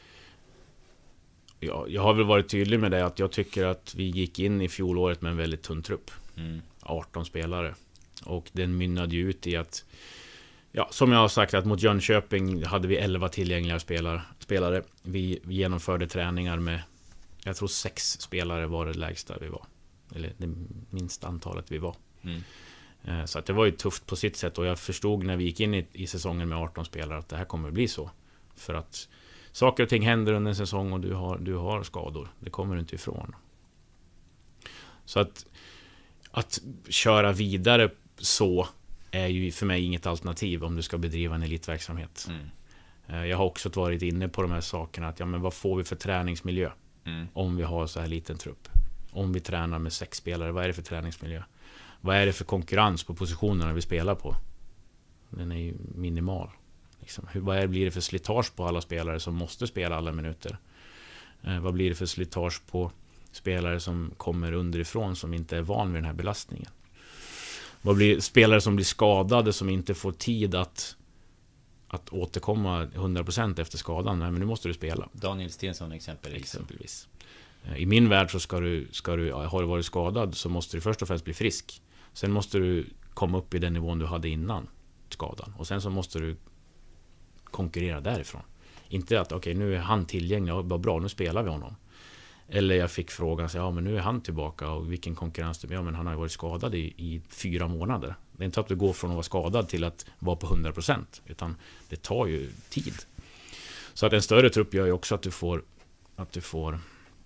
Ja, jag har väl varit tydlig med det att jag tycker att vi gick in i fjolåret med en väldigt tunn trupp. Mm. arton spelare. Och den mynnade ju ut i att... Ja, som jag har sagt, att mot Jönköping hade vi elva tillgängliga spelare. spelare. Vi genomförde träningar med... Jag tror sex spelare var det lägsta vi var. Eller det minsta antalet vi var. Mm. Så att det var ju tufft på sitt sätt. Och jag förstod när vi gick in i, i säsongen med arton spelare att det här kommer att bli så. För att saker och ting händer under en säsong och du har, du har skador. Det kommer du inte ifrån. Så att att köra vidare så är ju för mig inget alternativ om du ska bedriva en elitverksamhet. Mm. Jag har också varit inne på de här sakerna. Att ja, men vad får vi för träningsmiljö mm. om vi har så här liten trupp? Om vi tränar med sex spelare, vad är det för träningsmiljö? Vad är det för konkurrens på positionerna vi spelar på? Den är ju minimal. Liksom. Hur, vad är, blir det för slitage på alla spelare som måste spela alla minuter? Eh, vad blir det för slitage på spelare som kommer underifrån som inte är van vid den här belastningen? Vad blir spelare som blir skadade som inte får tid att, att återkomma hundra procent efter skadan? Nej, men nu måste du spela. Daniel Stensson exempel, exempelvis. I min värld så ska du, ska du, har du varit skadad så måste du först och främst bli frisk. Sen måste du komma upp i den nivån du hade innan skadan. Och sen så måste du konkurrera därifrån. Inte att okej, okay, nu är han tillgänglig, vad bra, nu spelar vi honom. Eller jag fick frågan, så, ja men nu är han tillbaka och vilken konkurrens det är. Ja men han har varit skadad i, i fyra månader. Det är inte att du går från att vara skadad till att vara på hundra procent. Utan det tar ju tid. Så att en större trupp gör ju också att du får att du får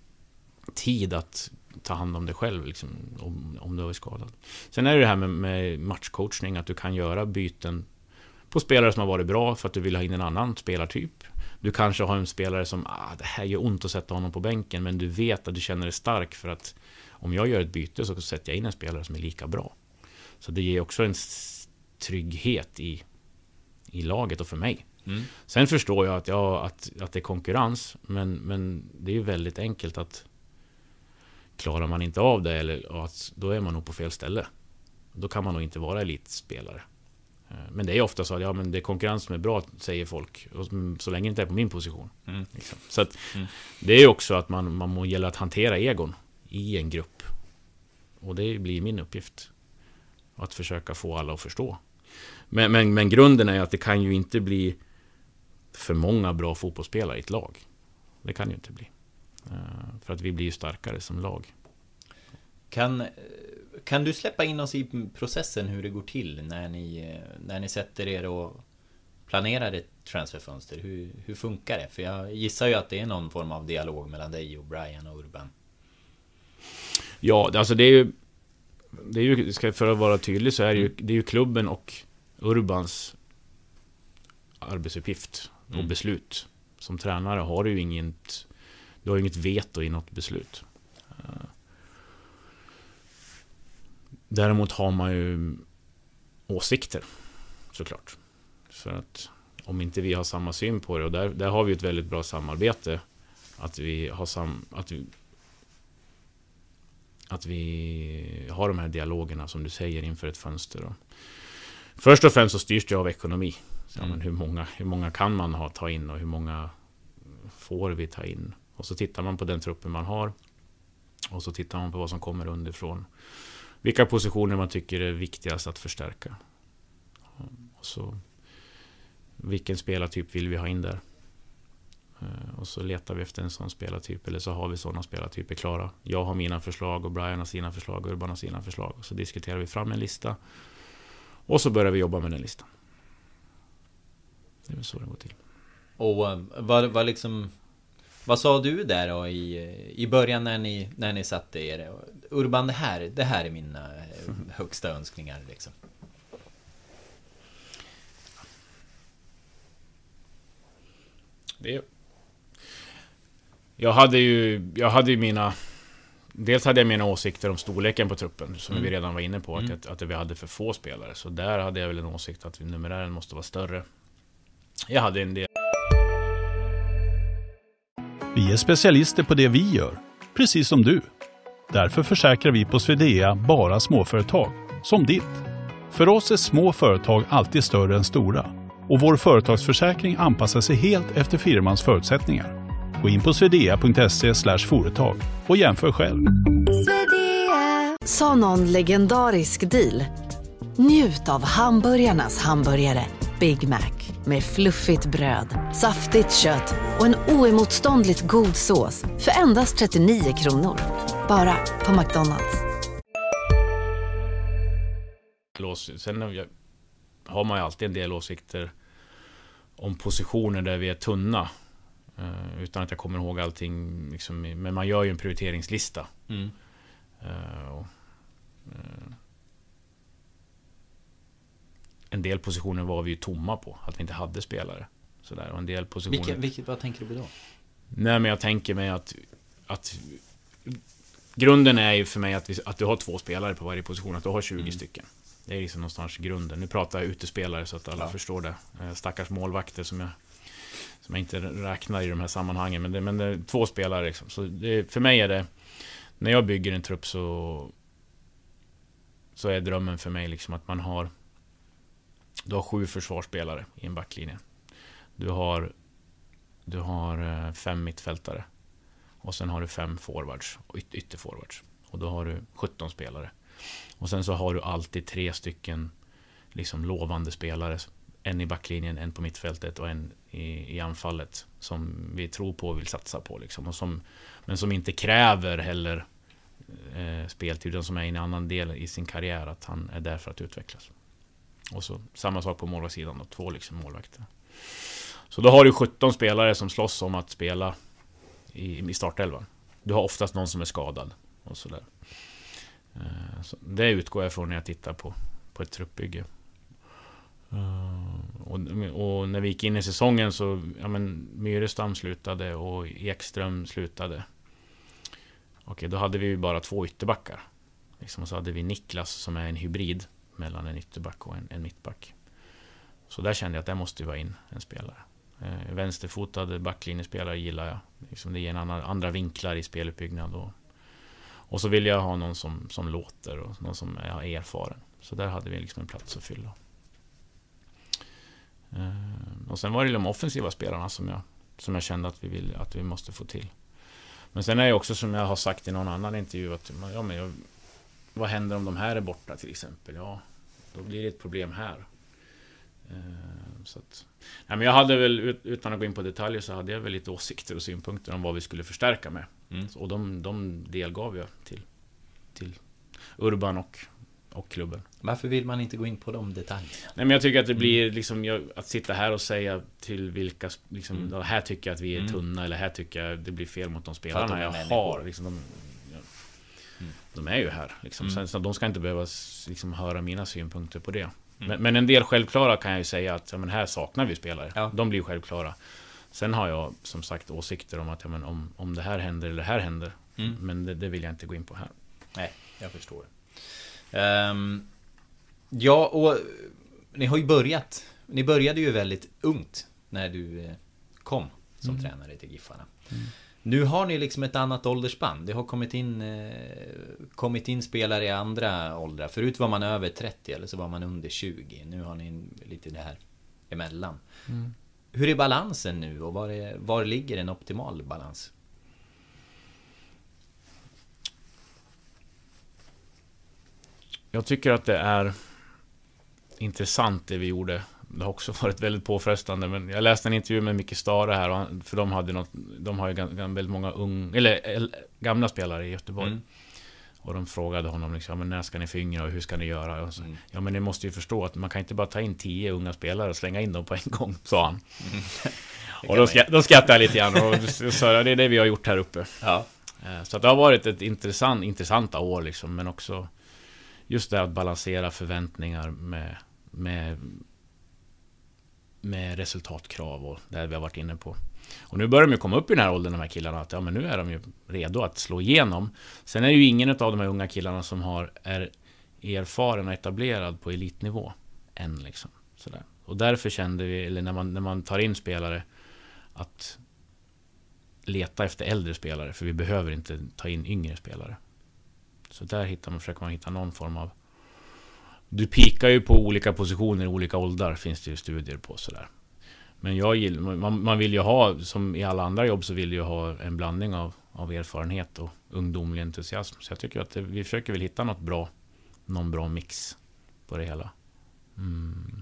tid att ta hand om dig själv liksom, om, om du är skadad. Sen är det det här med, med matchcoachning, att du kan göra byten på spelare som har varit bra för att du vill ha in en annan spelartyp. Du kanske har en spelare som ah, det här gör ont att sätta honom på bänken, men du vet att du känner dig stark för att om jag gör ett byte så sätter jag in en spelare som är lika bra. Så det ger också en trygghet i, i laget och för mig. Mm. Sen förstår jag att, ja, att, att det är konkurrens, men, men det är ju väldigt enkelt att klarar man inte av det, eller att då är man nog på fel ställe. Då kan man nog inte vara elitspelare. Men det är ofta så att ja, men det är konkurrens som är bra, säger folk. Och så länge det inte är på min position. Mm. Liksom. Så att mm. det är också att man, man må gälla att hantera egon i en grupp. Och det blir min uppgift. Att försöka få alla att förstå. Men, men, men grunden är att det kan ju inte bli för många bra fotbollsspelare i ett lag. Det kan ju inte bli. För att vi blir ju starkare som lag. Kan, kan du släppa in oss i processen hur det går till när ni, när ni sätter er och planerar ett transferfönster? Hur, hur funkar det? För jag gissar ju att det är någon form av dialog mellan dig och Brian och Urban. Ja, alltså det är ju, det är ju för att vara tydlig så är det ju, det är ju klubben och Urbans arbetsuppgift och mm. beslut. Som tränare har du ju inget, du har ju inget veto i något beslut. Däremot har man ju åsikter, såklart. För att om inte vi har samma syn på det, och där, där har vi ett väldigt bra samarbete, att vi har sam, att vi, att vi har de här dialogerna som du säger inför ett fönster. Då. Först och främst så styrs det av ekonomi. Så, mm. men hur, många, hur många kan man ha, ta in och hur många får vi ta in? Och så tittar man på den truppen man har. Och så tittar man på vad som kommer underifrån. Vilka positioner man tycker är viktigast att förstärka. Och så vilken spelartyp vill vi ha in där? Och så letar vi efter en sån spelartyp. Eller så har vi sådana spelartyper klara. Jag har mina förslag och Brian har sina förslag och Urban har sina förslag. Och så diskuterar vi fram en lista. Och så börjar vi jobba med den listan. Det är väl så det går till. Och vad, vad liksom... Vad sa du där då i, i början när ni, när ni satte er? Urban, det här, det här är mina högsta önskningar liksom. Det, jag hade ju jag hade ju mina dels hade jag mina åsikter om storleken på truppen som mm. vi redan var inne på, mm. att, att vi hade för få spelare. Så där hade jag väl en åsikt att numerären måste vara större. Jag hade en del. Vi är specialister på det vi gör, precis som du. Därför försäkrar vi på Swedea bara småföretag, som ditt. För oss är små företag alltid större än stora. Och vår företagsförsäkring anpassar sig helt efter firmans förutsättningar. Gå in på swedea punkt se slash företag och jämför själv. Sa någon legendarisk deal? Njut av hamburgarnas hamburgare Big Mac. Med fluffigt bröd, saftigt kött och en oemotståndligt god sås för endast trettionio kronor. Bara på McDonald's. Sen har man ju alltid en del åsikter om positioner där vi är tunna. Utan att jag kommer ihåg allting. Liksom, men man gör ju en prioriteringslista. Mm. Och, en del positioner var vi ju tomma på. Att vi inte hade spelare. Sådär. Och en del positioner... Vilket, vilket, vad tänker du på då? Nej, men jag tänker mig att, att grunden är ju för mig att, vi, att du har två spelare på varje position. Att du har tjugo mm. stycken. Det är liksom någonstans grunden. Nu pratar jag utespelare så att alla ja. förstår det. Stackars målvakter som jag, som jag inte räknar i de här sammanhangen. Men det, men det är två spelare liksom. Så det, för mig är det... När jag bygger en trupp så... Så är drömmen för mig liksom att man har... Du har sju försvarsspelare i en backlinje. Du har, du har fem mittfältare. Och sen har du fem forwards och yt- ytterforwards. Och då har du sjutton spelare. Och sen så har du alltid tre stycken liksom lovande spelare. En i backlinjen, en på mittfältet och en i, i anfallet. Som vi tror på och vill satsa på. Liksom. Och som, men som inte kräver heller eh, speltid. Utan som är i en annan del i sin karriär. Att han är där för att utvecklas. Och så samma sak på målvaktssidan då, två liksom målvakter. Så då har du sjutton spelare som slåss om att spela i, i startelvan. Du har oftast någon som är skadad och sådär. Så det utgår jag från när jag tittar på, på ett truppbygge. Och, och när vi gick in i säsongen så ja, men Myrestam slutade och Ekström slutade. Okej, då hade vi ju bara två ytterbackar. Liksom, och så hade vi Niklas som är en hybrid mellan en ytterback och en, en mittback. Så där kände jag att det måste vara in en spelare. Eh, vänsterfotade backlinjespelare gillar jag. Liksom det ger en annan, andra vinklar i speluppbyggnad. Och, och så vill jag ha någon som, som låter och någon som är erfaren. Så där hade vi liksom en plats att fylla. Eh, och sen var det de offensiva spelarna som jag, som jag kände att vi, vill, att vi måste få till. Men sen är det också som jag har sagt i någon annan intervju att ja, men jag, vad händer om de här är borta till exempel? Ja, då blir det ett problem här. Eh, så att, nej, men jag hade väl, utan att gå in på detaljer, så hade jag väl lite åsikter och synpunkter om vad vi skulle förstärka med. Mm. Och de, de delgav jag till, till Urban och, och klubben. Varför vill man inte gå in på de detaljerna? Nej, men jag tycker att det blir liksom, jag, att sitta här och säga till vilka liksom, mm. här tycker jag att vi är tunna mm. eller här tycker jag det blir fel mot de spelarna jag har. Liksom, de, Mm. de är ju här liksom. Mm. Så de ska inte behöva liksom höra mina synpunkter på det. Mm. Men, men en del självklara kan jag ju säga att ja, men här saknar vi spelare. Ja. De blir självklara. Sen har jag som sagt åsikter om att ja, men om, om det här händer eller det här händer. Mm. Men det, det vill jag inte gå in på här. Nej, jag förstår. Um, ja, och ni har ju börjat. Ni började ju väldigt ungt när du kom som mm. tränare till Giffarna. Mm. Nu har ni liksom ett annat åldersspann. Det har kommit in, eh, kommit in spelare i andra åldrar. Förut var man över trettio eller så var man under tjugo. Nu har ni lite det här emellan. Mm. Hur är balansen nu och var, är, var ligger en optimal balans? Jag tycker att det är intressant det vi gjorde. Det har också varit väldigt påfrestande, men jag läste en intervju med Micke Stare här, och han, för de hade något, de har ju väldigt många ung, eller, eller gamla spelare i Göteborg. Mm. Och de frågade honom liksom, ja, men när ska ni föryngra och hur ska ni göra? Och så, mm. Ja, men ni måste ju förstå att man kan inte bara ta in tio unga spelare och slänga in dem på en gång, sa han. Mm. Och då, ska, då skrattade jag lite grann och sa, det är det vi har gjort här uppe. Ja. Så att det har varit ett intressant, intressanta år liksom, men också just det att balansera förväntningar med, med, med resultatkrav och det vi har varit inne på. Och nu börjar de ju komma upp i den här åldern, de här killarna, att ja, men nu är de ju redo att slå igenom. Sen är det ju ingen av de här unga killarna som har, är erfaren och etablerad på elitnivå än liksom. Sådär. Och därför kände vi, eller när man, när man tar in spelare, att leta efter äldre spelare, för vi behöver inte ta in yngre spelare. Så där hittar man, försöker man hitta någon form av... Du pikar ju på olika positioner i olika åldrar, finns det ju studier på sådär. Men jag gillar, man, man vill ju ha, som i alla andra jobb, så vill ju ha en blandning av, av erfarenhet och ungdomlig entusiasm. Så jag tycker att det, vi försöker väl hitta något bra, någon bra mix på det hela. Mm.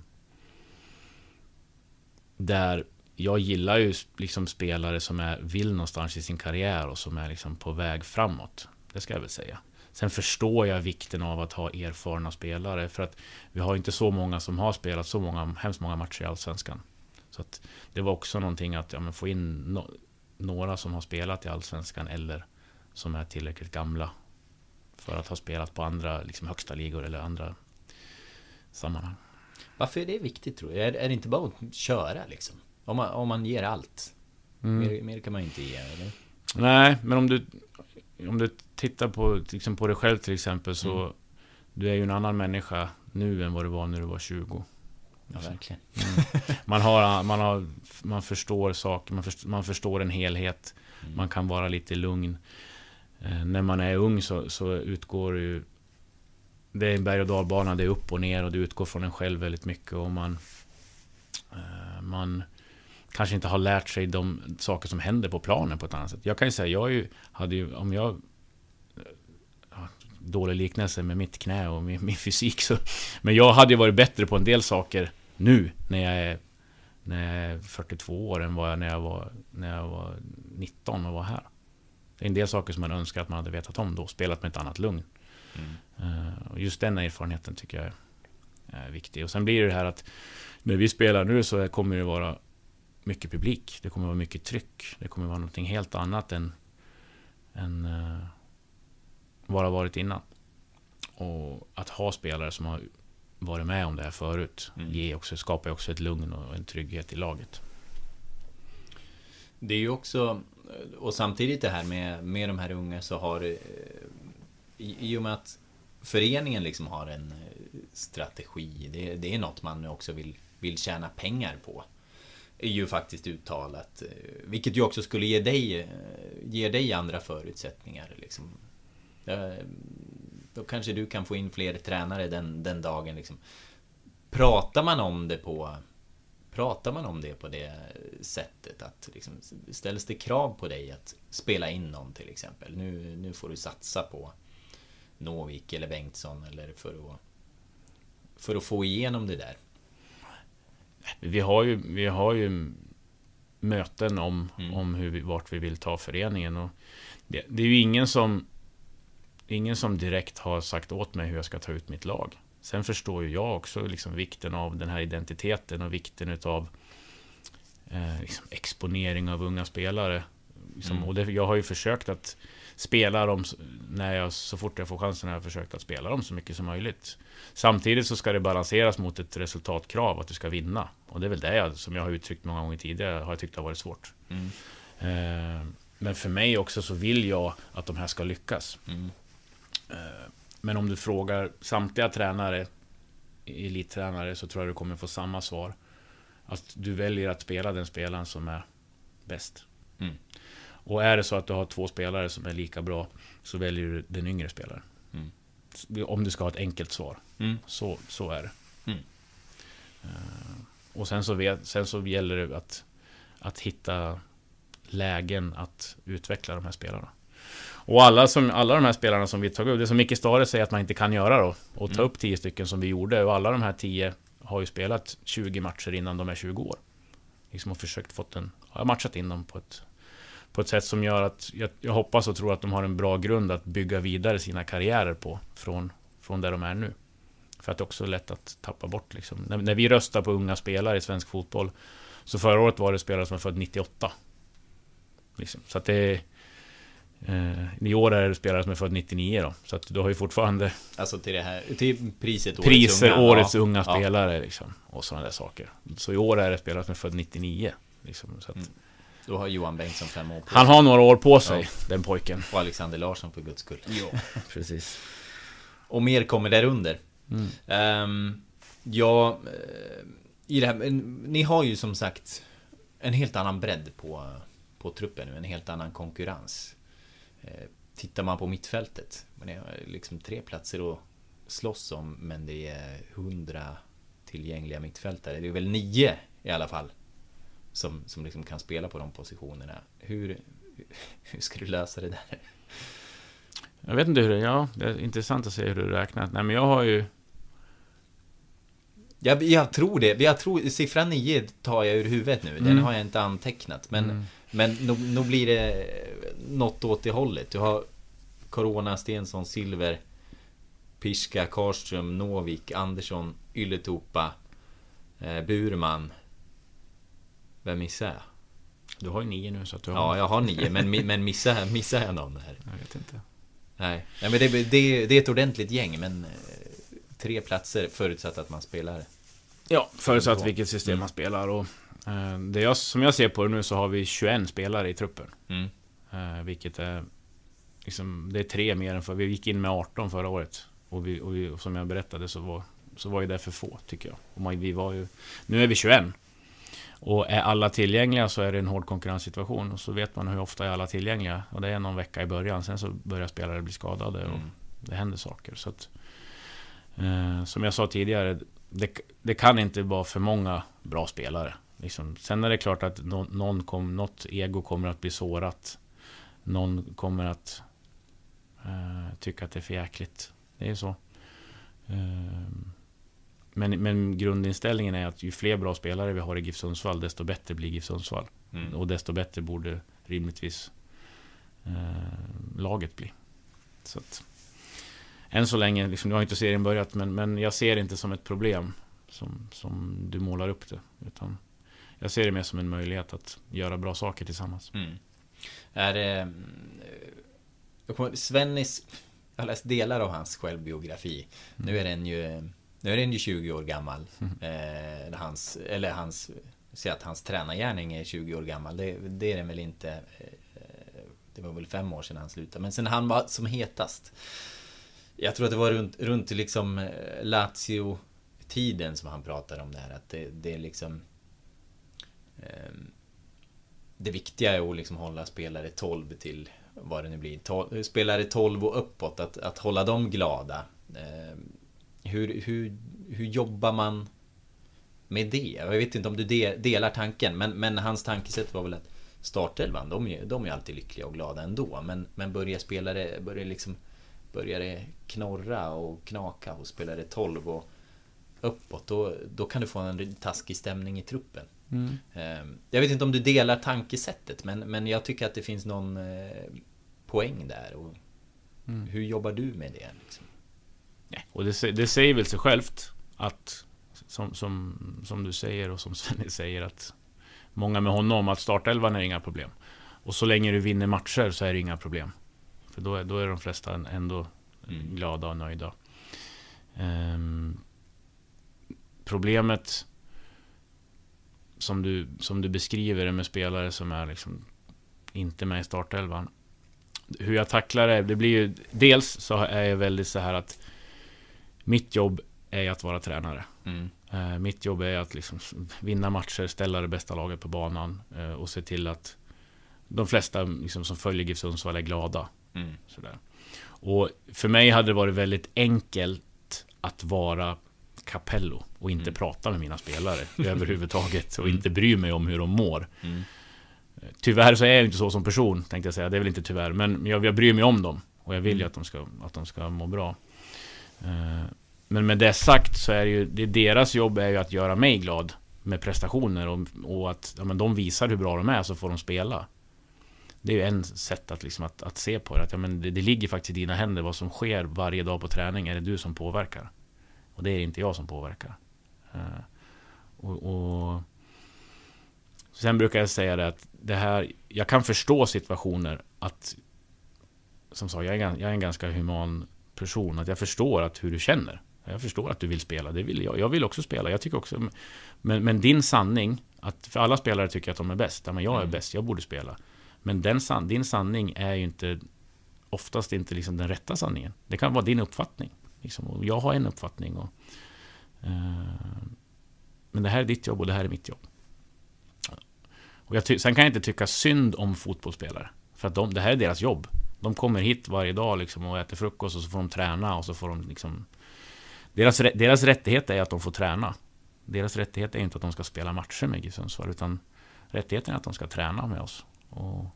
Där jag gillar ju liksom spelare som är, vill någonstans i sin karriär och som är liksom på väg framåt. Det ska jag väl säga. Sen förstår jag vikten av att ha erfarna spelare, för att vi har inte så många som har spelat så många, hemskt många matcher i Allsvenskan. Så att det var också någonting att ja, men få in no- några som har spelat i Allsvenskan eller som är tillräckligt gamla för att ha spelat på andra liksom, högsta ligor eller andra sammanhang. Varför är det viktigt, tror jag? Är, är det inte bara att köra liksom? Om man, om man ger allt. Mm. Mer, mer kan man ju inte ge, eller? Nej, men om du om du tittar på, liksom på dig själv till exempel, så mm. du är ju en annan människa nu än vad du var när du var tjugo. Ja, verkligen. Mm. Man har, man har, man förstår saker, man förstår, man förstår en helhet. Mm. Man kan vara lite lugn. Eh, när man är ung så, så utgår ju, det är en berg- och dalbana, det är upp och ner och det utgår från en själv väldigt mycket, och man eh, man kanske inte har lärt sig de saker som händer på planen på ett annat sätt. Jag kan ju säga, jag ju, hade ju, om jag ja, dålig liknelse med mitt knä och min, min fysik så, men jag hade ju varit bättre på en del saker nu när jag är, när jag är fyrtiotvå år än vad jag när jag var när jag var nitton och var här. Det är en del saker som man önskar att man hade vetat om då, spelat med ett annat lugn. Mm. Uh, och just den erfarenheten tycker jag är, är viktig. Och sen blir det här att när vi spelar nu så kommer det vara mycket publik. Det kommer vara mycket tryck. Det kommer vara någonting helt annat än, än uh, vad det har varit innan. Och att ha spelare som har varit med om det här förut mm. ge också, skapar också ett lugn och en trygghet i laget. Det är ju också, och samtidigt det här med, med de här unga, så har i, i och med att föreningen liksom har en strategi, det, det är något man också vill, vill tjäna pengar på, är ju faktiskt uttalat, vilket ju också skulle ge dig ge dig andra förutsättningar liksom. Då kanske du kan få in fler tränare den, den dagen liksom. Pratar man om det på pratar man om det på det sättet att liksom, ställs det krav på dig att spela in någon till exempel, nu, nu får du satsa på Novik eller Bengtsson eller för att för att få igenom det där. Vi har ju, vi har ju möten om, mm. om hur vi, vart vi vill ta föreningen, och det, det är ju ingen som ingen som direkt har sagt åt mig hur jag ska ta ut mitt lag. Sen förstår ju jag också liksom vikten av den här identiteten och vikten utav eh, liksom exponering av unga spelare. Liksom, mm. Och det, jag har ju försökt att spela dem när jag, så fort jag får chansen, har jag försökt att spela dem så mycket som möjligt. Samtidigt så ska det balanseras mot ett resultatkrav att du ska vinna. Och det är väl det jag, som jag har uttryckt många gånger tidigare, har jag tyckt det har varit svårt. Mm. Eh, men för mig också så vill jag att de här ska lyckas. Mm. Eh, men om du frågar samtliga tränare, elittränare, så tror jag du kommer få samma svar. Att du väljer att spela den spelaren som är bäst. Mm. Och är det så att du har två spelare som är lika bra, så väljer du den yngre spelaren. Mm. Om du ska ha ett enkelt svar. Mm. Så, så är det. Mm. Uh, och sen så, vet, sen så gäller det att, att hitta lägen att utveckla de här spelarna. Och alla, som, alla de här spelarna som vi tog upp, det som Micke Stare säger att man inte kan göra då, och ta mm. upp tio stycken som vi gjorde, och alla de här tio har ju spelat tjugo matcher innan de är tjugo år. Liksom har försökt fått en, har matchat in dem på ett, på ett sätt som gör att jag, jag hoppas och tror att de har en bra grund att bygga vidare sina karriärer på från, från där de är nu. För att det också är lätt att tappa bort liksom. När, när vi röstar på unga spelare i svensk fotboll, så förra året var det spelare som är född nittioåtta. Liksom. Så att det är Eh, I år är det spelare som är född nittionio då. Så att du har ju fortfarande alltså till det här till priset årets priser unga, årets ja. unga ja. spelare liksom, och sådana där saker. Så i år är det spelare som är född nittionio liksom, så att, mm. Då har Johan Bengtsson fem år på han sig. Har några år på sig, ja. Den pojken. Och Alexander Larsson för guds skull. Ja, precis. Och mer kommer där under. Mm. um, Ja, i det här, ni har ju som sagt en helt annan bredd på, på truppen nu, en helt annan konkurrens. Tittar man på mittfältet, man är liksom tre platser att slåss om, men det är hundra tillgängliga mittfältare. Det är väl nio i alla fall som, som liksom kan spela på de positionerna. Hur, hur ska du lösa det där? Jag vet inte hur det är. Ja, det är intressant att se hur du räknar. Nej, men jag har ju Jag, jag tror det. Jag tror, siffran nio tar jag ur huvudet nu. Den mm. har jag inte antecknat. Men, mm. men nog, nog blir det något åt det hållet. Du har Corona, Stensson, Silver, Piska, Karström, Novik, Andersson, Ylätupa, eh, Burman. Vem missar jag? Du har ju nio nu så att du har... Ja, jag har nio. Men, men missar, missar jag någon här? Jag vet inte. Nej, Nej men det, det, det är ett ordentligt gäng. Men tre platser förutsatt att man spelar. Ja, förutsatt vilket system mm. man spelar. Och, eh, det jag, som jag ser på det nu så har vi tjugoett spelare i truppen. Mm. Eh, vilket är liksom, det är tre mer än för. Vi gick in med arton förra året. Och, vi, och, vi, och som jag berättade så var, så var ju det för få, tycker jag. Och man, vi var ju, nu är vi tjugoett. Och är alla tillgängliga så är det en hård konkurrenssituation. Och så vet man hur ofta är alla tillgängliga. Och det är någon vecka i början. Sen så börjar spelare bli skadade. Mm. Och det händer saker. Så att, eh, som jag sa tidigare, det, det kan inte vara för många bra spelare. Liksom. Sen är det klart att någon, någon kom, något ego kommer att bli sårat. Någon kommer att eh, tycka att det är för jäkligt. Det är så. Eh, men, men grundinställningen är att ju fler bra spelare vi har i GIF Sundsvall, desto bättre blir GIF Sundsvall. Mm. Och desto bättre borde rimligtvis eh, laget bli. Så att, än så länge, liksom, nu har inte serien börjat, men, men jag ser det inte som ett problem som, som du målar upp det, utan jag ser det mer som en möjlighet att göra bra saker tillsammans. Mm. Är det Svennis, jag har läst delar av hans självbiografi. Mm. Nu är den ju nu är den ju tjugo år gammal. Mm. Eh, hans, eller hans säg att hans tränargärning är tjugo år gammal. Det, det är den väl inte. Eh, det var väl fem år sedan han slutade, men sen han var som hetast. Jag tror att det var runt, runt liksom Lazio-tiden som han pratade om det här. Att det, det är liksom eh, det viktiga är att liksom hålla spelare tolv till vad det nu blir. tolv, spelare tolv och uppåt. Att, att hålla dem glada. Eh, hur, hur, hur jobbar man med det? Jag vet inte om du de, delar tanken. Men, men hans tankesätt var väl att startelvan, de är, de är alltid lyckliga och glada ändå. Men, men börjar spelare börjar liksom börjar det knorra och knaka och spelare tolv och uppåt, då, då kan du få en taskig stämning i truppen. Mm. Jag vet inte om du delar tankesättet, men, men jag tycker att det finns någon eh, poäng där. Och mm. hur jobbar du med det? Liksom? Ja, och det, det säger väl sig självt att som, som, som du säger och som Sven säger, att många med honom, att startelvan är inga problem. Och så länge du vinner matcher så är det inga problem. För då är, då är de flesta ändå mm. glada och nöjda. Um, problemet som du, som du beskriver det med spelare som är liksom inte med i startelvan. Hur jag tacklar det, det blir ju, dels så är jag väldigt så här att mitt jobb är att vara tränare. Mm. Uh, mitt jobb är att liksom vinna matcher, ställa det bästa laget på banan uh, och se till att de flesta liksom, som följer GIF Sundsvall är glada. Mm. Sådär. Och för mig hade det varit väldigt enkelt att vara Capello och inte mm. prata med mina spelare överhuvudtaget och inte bry mig om hur de mår. Mm. Tyvärr så är jag inte så som person, tänkte jag säga. Det är väl inte tyvärr, men jag, jag bryr mig om dem och jag vill ju mm. att de ska, att de ska må bra. Men med det sagt så är det ju, det deras jobb är ju att göra mig glad med prestationer och, och att ja, men de visar hur bra de är, så får de spela. Det är ju en sätt att, liksom, att, att se på det, att ja, men det, det ligger faktiskt i dina händer. Vad som sker varje dag på träning är det du som påverkar, och det är inte jag som påverkar. uh, och, och sen brukar jag säga det att det här, jag kan förstå situationer att, som sagt, jag är, jag är en ganska human person, att jag förstår att hur du känner. Jag förstår att du vill spela, det vill jag. Jag vill också spela, jag tycker också. Men, men din sanning, att för alla spelare tycker att de är bäst. Men jag är mm. bäst, jag borde spela. Men den, din sanning är ju inte oftast inte liksom den rätta sanningen. Det kan vara din uppfattning. Liksom. Och jag har en uppfattning. Och, uh, men det här är ditt jobb och det här är mitt jobb. Och jag ty- sen kan jag inte tycka synd om fotbollsspelare. För att de, det här är deras jobb. De kommer hit varje dag liksom, och äter frukost och så får de träna och så får de liksom... Deras, deras rättighet är att de får träna. Deras rättighet är inte att de ska spela matcher med GIF Sundsvall, utan rättigheten är att de ska träna med oss. Och,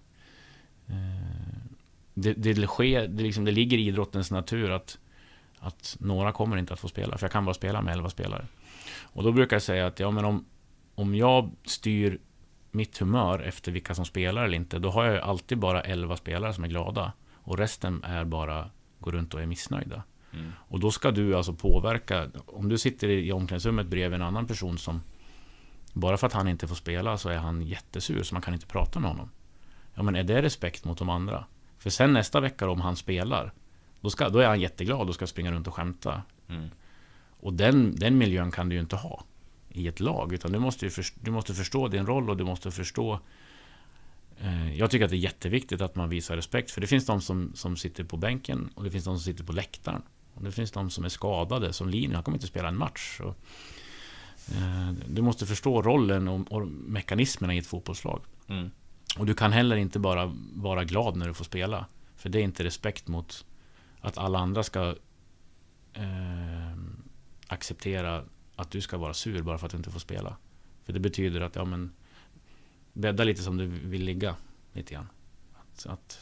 eh, det, det, sker, det, liksom, det ligger i idrottens natur att, att några kommer inte att få spela, för jag kan bara spela med elva spelare. Och då brukar jag säga att ja, men om, om jag styr mitt humör efter vilka som spelar eller inte, då har jag alltid bara elva spelare som är glada, och resten är bara går runt och är missnöjda. Mm. Och då ska du alltså påverka. Om du sitter i omklädningsrummet bredvid en annan person som bara för att han inte får spela så är han jättesur, så man kan inte prata med honom. Ja, men är det respekt mot de andra? För sen nästa vecka om han spelar, då, ska, då är han jätteglad och ska springa runt och skämta. Mm. Och den, den miljön kan du ju inte ha i ett lag, utan du måste, ju förstå, du måste förstå din roll, och du måste förstå eh, jag tycker att det är jätteviktigt att man visar respekt, för det finns de som, som sitter på bänken och det finns de som sitter på läktaren. Och det finns de som är skadade, som Linus, han kommer inte spela en match. Och, eh, du måste förstå rollen och, och mekanismerna i ett fotbollslag. Mm. Och du kan heller inte bara vara glad när du får spela. För det är inte respekt mot att alla andra ska eh, acceptera att du ska vara sur bara för att du inte får spela. För det betyder att ja, men, bädda lite som du vill ligga lite grann. Att, att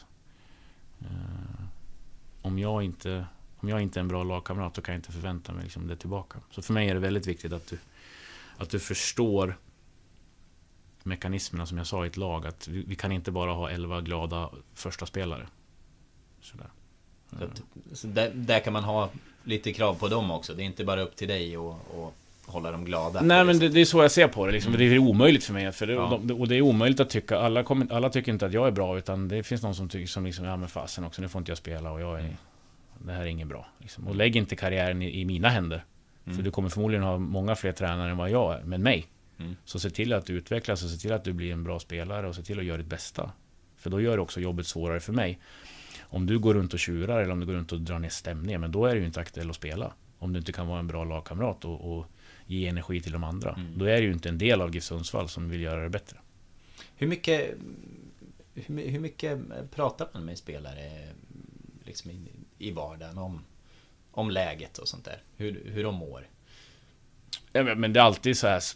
eh, om jag inte Om jag inte är en bra lagkamrat, så kan jag inte förvänta mig liksom det tillbaka. Så för mig är det väldigt viktigt att du, att du förstår mekanismerna som jag sa i ett lag. Att vi, vi kan inte bara ha elva glada första spelare. Sådär. Så, att, så där, där kan man ha lite krav på dem också. Det är inte bara upp till dig och, och hålla dem glada. Nej, men det, det är så jag ser på det. Liksom. Mm. Det är omöjligt för mig. För det, ja. och, och det är omöjligt att tycka. Alla, kommer, alla tycker inte att jag är bra, utan det finns någon som tycker som liksom, ja men fasen också, nu får inte jag spela och jag är... Det här är inget bra. Liksom. Och lägg inte karriären i, i mina händer. Mm. För du kommer förmodligen ha många fler tränare än vad jag är, med mig. Mm. Så se till att du utvecklas och se till att du blir en bra spelare och se till att göra ditt bästa. För då gör det också jobbet svårare för mig. Om du går runt och tjurar eller om du går runt och drar ner stämningen, men då är det ju inte aktuellt att spela. Om du inte kan vara en bra lagkamrat och, och ge energi till de andra. Mm. Då är det ju inte en del av GIF Sundsvall som vill göra det bättre. Hur mycket, hur, hur mycket pratar man med spelare liksom i, i vardagen om, om läget och sånt där? Hur, hur de mår? Ja, men det är alltid så här,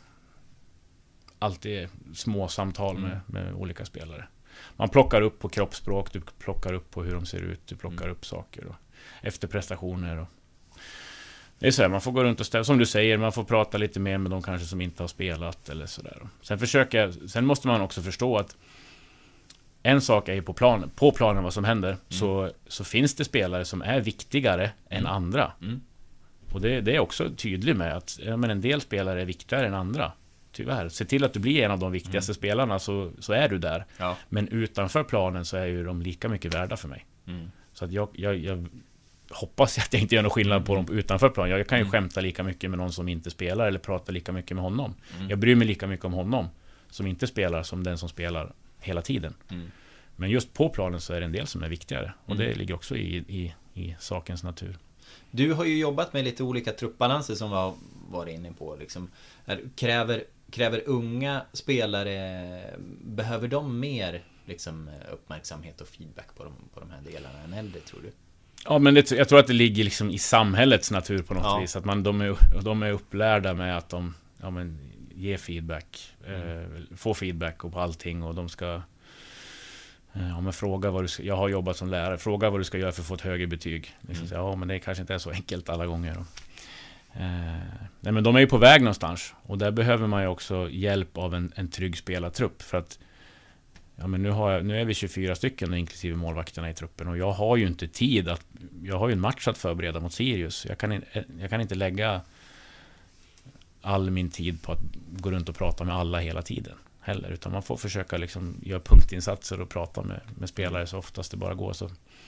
alltid små samtal med, mm. med olika spelare. Man plockar upp på kroppsspråk, du plockar upp på hur de ser ut, du plockar mm. upp saker och efter prestationer och det är så här, man får gå runt och ställa, som du säger, man får prata lite mer med de kanske som inte har spelat eller sådär. Sen försöker jag, sen måste man också förstå att en sak är ju på planen, på planen vad som händer, mm. så, så finns det spelare som är viktigare mm. än andra. Mm. Och det, det är också tydligt med att ja, men en del spelare är viktigare än andra. Tyvärr. Se till att du blir en av de viktigaste mm. spelarna, så, så är du där. Ja. Men utanför planen så är ju de lika mycket värda för mig. Mm. Så att jag, jag, jag hoppas att jag inte gör någon skillnad på dem utanför planen. Jag kan ju mm. skämta lika mycket med någon som inte spelar eller prata lika mycket med honom. Mm. Jag bryr mig lika mycket om honom som inte spelar som den som spelar hela tiden. Mm. Men just på planen så är det en del som är viktigare. Och mm. det ligger också i, i, i sakens natur. Du har ju jobbat med lite olika truppbalanser som vi har varit inne på. Liksom. Kräver, kräver unga spelare, behöver de mer liksom, uppmärksamhet och feedback på de, på de här delarna än äldre, tror du? Ja, men det, jag tror att det ligger liksom i samhällets natur på något ja. vis. Att man, de, är, de är upplärda med att de ja, men, ger feedback. Mm. Eh, får feedback och på allting. Och de ska... Eh, om jag frågar vad du ska... Jag har jobbat som lärare. Fråga vad du ska göra för att få ett högre betyg. Liksom, mm. Ja, men det kanske inte är så enkelt alla gånger. Då. Eh, nej, men de är ju på väg någonstans. Och där behöver man ju också hjälp av en, en trygg spelartrupp. För att ja, men nu, har jag, nu är vi tjugofyra stycken inklusive målvakterna i truppen. Och jag har ju inte tid att... Jag har ju en match att förbereda mot Sirius. Jag kan, in, jag kan inte lägga all min tid på att gå runt och prata med alla hela tiden heller. Utan man får försöka liksom göra punktinsatser och prata med, med spelare så oftast det bara går. Så.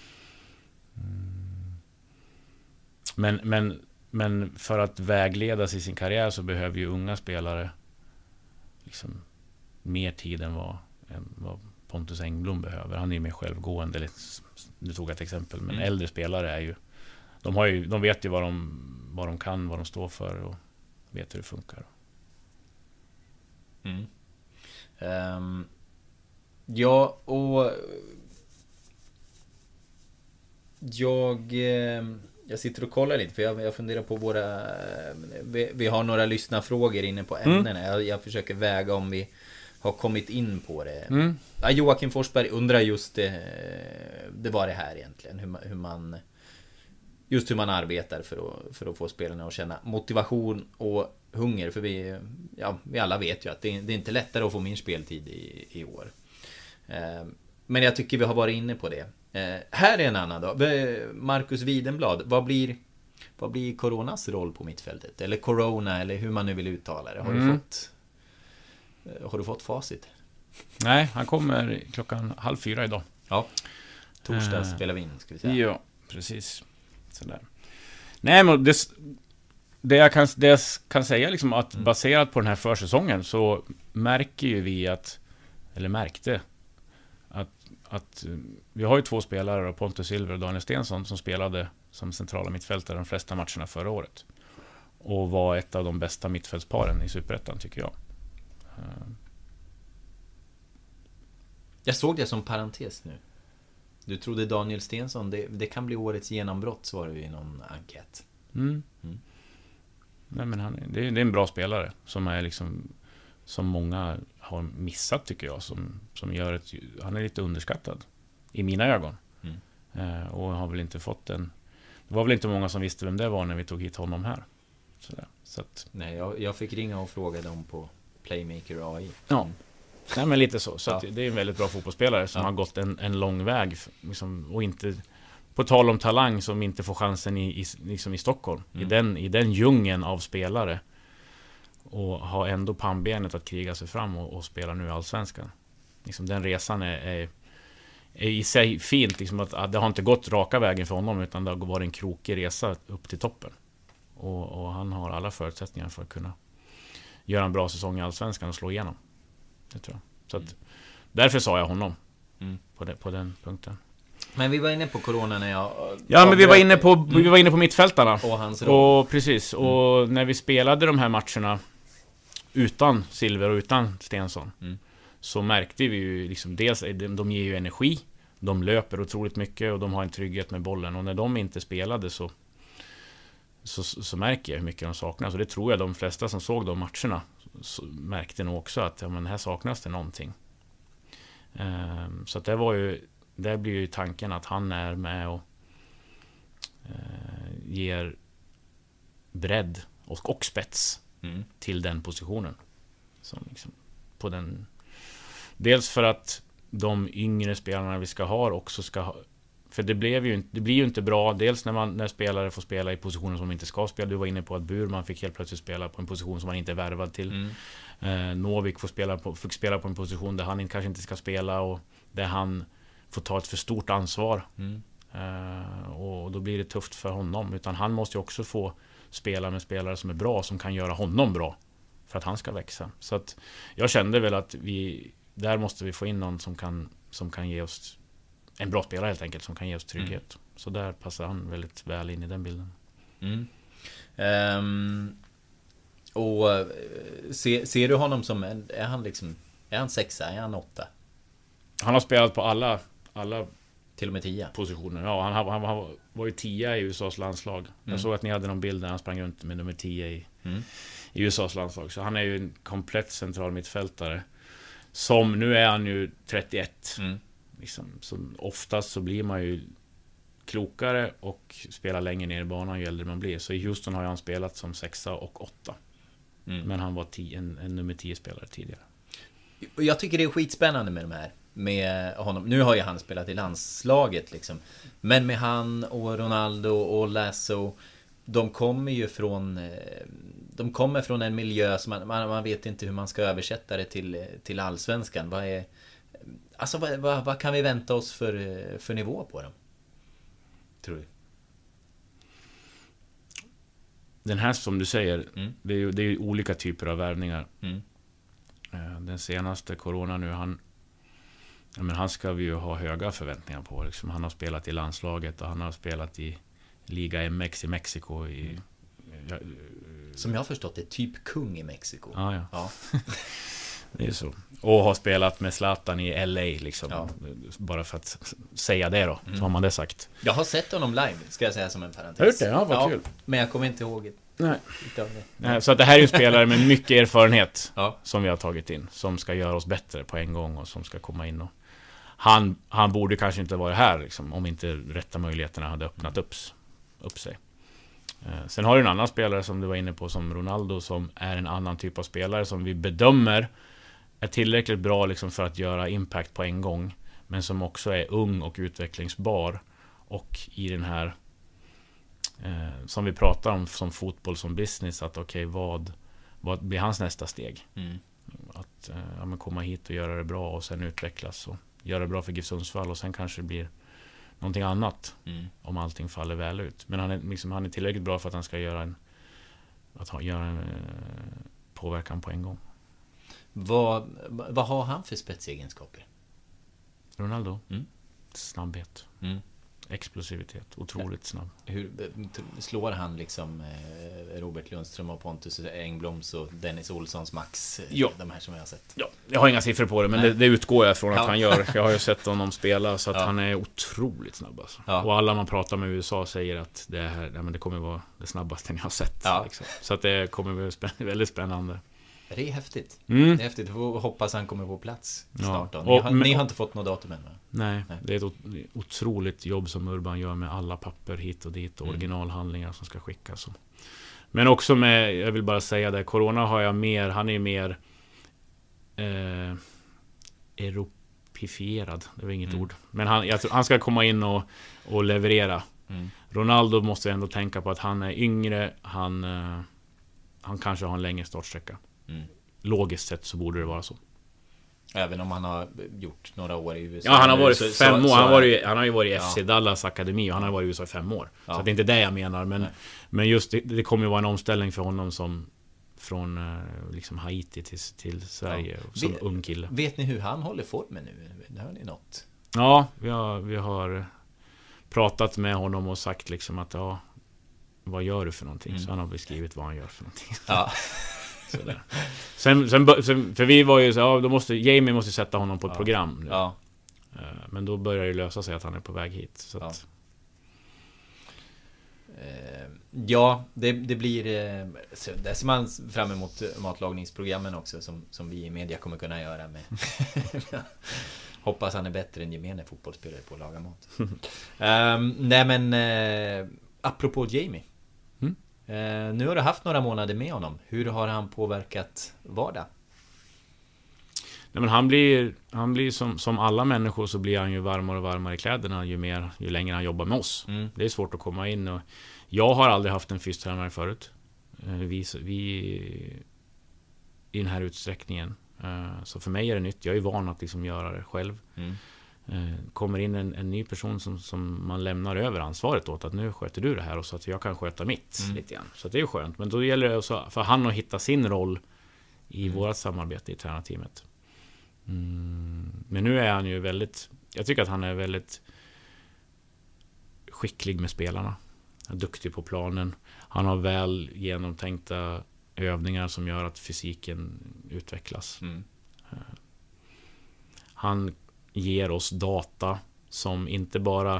Mm. Men, men, men för att vägledas i sin karriär så behöver ju unga spelare liksom mer tid än vad än vad Pontus Engblom behöver. Han är ju mer självgående. Du tog ett exempel. Men mm. äldre spelare är ju de, har ju... de vet ju vad de, vad de kan, vad de står för och vet hur det funkar. Mm. Um, ja, och jag jag sitter och kollar lite för jag, jag funderar på våra vi, vi har några lyssnarfrågor inne på ämnena. Mm. Jag, jag försöker väga om vi har kommit in på det. Mm. Ja, Joakim Forsberg undrar just det, det var det här egentligen. Hur man, hur man just hur man arbetar för att, för att få spelarna att känna motivation och hunger. För vi, ja, vi alla vet ju att det, det är inte lättare att få min speltid i, i år. Eh, men jag tycker vi har varit inne på det. Eh, här är en annan då. Marcus Widenblad. Vad blir, vad blir Coronas roll på mittfältet? Eller Corona, eller hur man nu vill uttala det. Har mm. du fått... Har du fått facit? Nej, han kommer klockan halv fyra idag. Ja. Torsdag uh, spelar vi in, ska vi säga. Ja, precis. Sådär. Nej, men det, det, jag kan, det jag kan säga liksom att mm. baserat på den här försäsongen så märker ju vi att, eller märkte att, att vi har ju två spelare, Pontus Silver och Daniel Stensson, som spelade som centrala mittfältare de flesta matcherna förra året. Och var ett av de bästa mittfältsparen i Superettan, tycker jag. Jag såg det som parentes nu. Du trodde Daniel Stensson det, det kan bli årets genombrott, svarade vi i någon enkät. Mm. Mm. Nej, men han, det, är, det är en bra spelare som är liksom som många har missat, tycker jag, som, som gör ett, han är lite underskattad i mina ögon. Mm. Eh, och har väl inte fått en. Det var väl inte många som visste vem det var när vi tog hit honom här. Sådär. Så att, nej, jag, jag fick ringa och fråga dem på Playmaker A I. Ja, nej, men lite så. Så ja. Att det är en väldigt bra fotbollsspelare som ja. har gått en, en lång väg liksom, och inte, på tal om talang, som inte får chansen i, i, liksom i Stockholm. Mm. I, den, I den djungeln av spelare. Och har ändå pannbenet att kriga sig fram och, och spela nu i Allsvenskan. Liksom, den resan är, är, är i sig fint. Liksom, att, att det har inte gått raka vägen för honom, utan det har varit en krokig resa upp till toppen. Och, och han har alla förutsättningar för att kunna göra en bra säsong i Allsvenskan och slå igenom. Det tror jag. Så att, mm. därför sa jag honom mm. på, det, på den punkten. Men vi var inne på corona när jag... Ja, men vi var inne på, mm. vi var inne på mittfältarna. Och hans roll. Och precis. Mm. Och när vi spelade de här matcherna utan Silver och utan Stensson mm. så märkte vi ju liksom, dels de, de ger ju energi, de löper otroligt mycket och de har en trygghet med bollen. Och när de inte spelade så Så, så märker jag hur mycket de saknas. Och det tror jag de flesta som såg de matcherna så märkte nog också att ja, men här saknas det någonting. Um, så att det var ju, där blir ju tanken att han är med och uh, ger bredd och, och spets mm. till den positionen. Som liksom, på den, dels för att de yngre spelarna vi ska ha också ska ha. För det, blev ju, det blir ju inte bra. Dels när, man, när spelare får spela i positioner som de inte ska spela. Du var inne på att Burman fick helt plötsligt spela på en position som han inte är värvad till. Mm. eh, Novik får spela på, fick spela på en position där han kanske inte ska spela. Och där han får ta ett för stort ansvar. Mm. eh, Och då blir det tufft för honom. Utan han måste ju också få spela med spelare som är bra, som kan göra honom bra, för att han ska växa. Så att jag kände väl att vi, där måste vi få in någon som kan, som kan ge oss en bra spelare helt enkelt, som kan ge oss trygghet. Mm. Så där passar han väldigt väl in i den bilden. Mm. Um, och ser, ser du honom som, är han liksom, är han sexa, är han åtta? Han har spelat på alla, alla Till och med tia. Positioner. Ja, han, han, han var ju tia i U S A:s landslag. Mm. Jag såg att ni hade någon bild där han sprang runt med nummer tio i, mm. i U S A:s landslag. Så han är ju en komplett central mittfältare. Som, nu är han ju trettioett. Mm. Liksom, så oftast så blir man ju klokare och spelar längre ner i banan ju äldre man blir. Så i Houston har han spelat som sexa och åtta. Mm. Men han var tio, en, en nummer tio spelare tidigare. Jag tycker det är skitspännande med de här. Med honom. Nu har ju han spelat i landslaget liksom. Men med han och Ronaldo och Lasso, de kommer ju från de kommer från en miljö som man, man vet inte hur man ska översätta det till, till allsvenskan. Vad är alltså vad, vad, vad kan vi vänta oss för, för nivå på dem? Tror du? Den här som du säger, mm. det är ju det är olika typer av värvningar. Mm. Den senaste corona nu, han Ja, men han ska vi ju ha höga förväntningar på. Liksom. Han har spelat i landslaget och han har spelat i Liga M X i Mexiko. I, mm. ja, Som jag har förstått, det är typ kung i Mexiko. Ah, ja, ja. Det är så. Och har spelat med Zlatan i L A liksom. Ja. Bara för att säga det då, mm. så har man det sagt. Jag har sett honom live, ska jag säga som en parentes. Hört det? Ja, vad ja, kul. Men jag kommer inte ihåg det. Nej. Nej, så att det här är ju spelare med mycket erfarenhet ja. Som vi har tagit in. Som ska göra oss bättre på en gång och som ska komma in och Han, han borde kanske inte vara här liksom, om inte rätta möjligheterna hade öppnat upp, upp sig. Eh, sen har du en annan spelare som du var inne på som Ronaldo, som är en annan typ av spelare som vi bedömer är tillräckligt bra liksom, för att göra impact på en gång, men som också är ung och utvecklingsbar. Och i den här eh, som vi pratar om som fotboll som business, att okej, okay, vad, vad blir hans nästa steg? Mm. Att eh, ja, men komma hit och göra det bra och sen utvecklas och göra det bra för GIF Sundsvall, och sen kanske det blir någonting annat mm. om allting faller väl ut. Men han är, liksom, han är tillräckligt bra för att han ska göra en, att ha, göra en eh, påverkan på en gång. Vad, vad har han för spetsegenskaper? Ronaldo? Mm. Snabbhet. Mm. Explosivitet. Otroligt ja. snabb. Hur slår han liksom Robert Lundström och Pontus Engbloms och Dennis Olssons Max? Ja. De här som jag har sett. Ja, jag har inga siffror på det, men det, det utgår jag från att ja. han gör. Jag har ju sett honom spela, så att ja. han är otroligt snabb alltså. Ja. Och alla man pratar med i U S A säger att det här, ja, men det kommer vara det snabbaste ni har sett. Ja. Liksom. Så att det kommer bli spä- väldigt spännande. Det är häftigt. Mm. Det är häftigt. Jag hoppas han kommer på plats snart. Då. Ni, och, har, men, ni har inte fått något datum än, va? Nej, nej, det är ett otroligt jobb som Urban gör med alla papper hit och dit och mm. originalhandlingar som ska skickas. Men också med, jag vill bara säga det, corona har jag mer, han är mer eh, europifierad, det var inget mm. ord. Men han, jag tror, han ska komma in och, och leverera. Mm. Ronaldo måste ändå tänka på att han är yngre, han, eh, han kanske har en längre startsträcka. Mm. Logiskt sett så borde det vara så. Även om han har gjort några år i U S A. Ja, han har varit så, fem så, år. Så, han, var ju, han har ju varit i F C ja. Dallas akademi och han har varit i U S A i fem år. Ja. Så det är inte det jag menar. Men, men just det, det kommer ju vara en omställning för honom som från liksom Haiti till, till Sverige ja. som vet, ung kille. Vet ni hur han håller formen nu? Det har ni något? Ja, vi har, vi har pratat med honom och sagt liksom att ja, vad gör du för någonting? Mm. Så han har beskrivit vad han gör för någonting. Ja. Sen, sen, sen, för vi var ju så, ja, då måste Jamie måste sätta honom på ett ja. program nu. Ja. Men då börjar det lösa sig att han är på väg hit så ja. att... ja, det, det blir det ser man fram emot matlagningsprogrammen också som, som vi i media kommer kunna göra med. Hoppas han är bättre än gemene fotbollsspelare på att laga mat. um, nej men uh, apropå Jamie. Uh, nu har du haft några månader med honom. Hur har han påverkat vardag? Nej, men han blir, han blir som, som alla människor så blir han ju varmare och varmare i kläderna ju mer, ju längre han jobbar med oss. Mm. Det är svårt att komma in och jag har aldrig haft en fystränare förut. Uh, vi, vi i den här utsträckningen. Uh, så för mig är det nytt. Jag är van att liksom göra det själv. Mm. Kommer in en, en ny person som, som man lämnar över ansvaret åt, att nu sköter du det här och så att jag kan sköta mitt mm. lite grann. Så det är ju skönt, men då gäller det också för han att hitta sin roll i mm. vårt samarbete i tränarteamet. Mm. Men nu är han ju väldigt, jag tycker att han är väldigt skicklig med spelarna. Han är duktig på planen. Han har väl genomtänkta övningar som gör att fysiken utvecklas. Mm. Han ger oss data som inte bara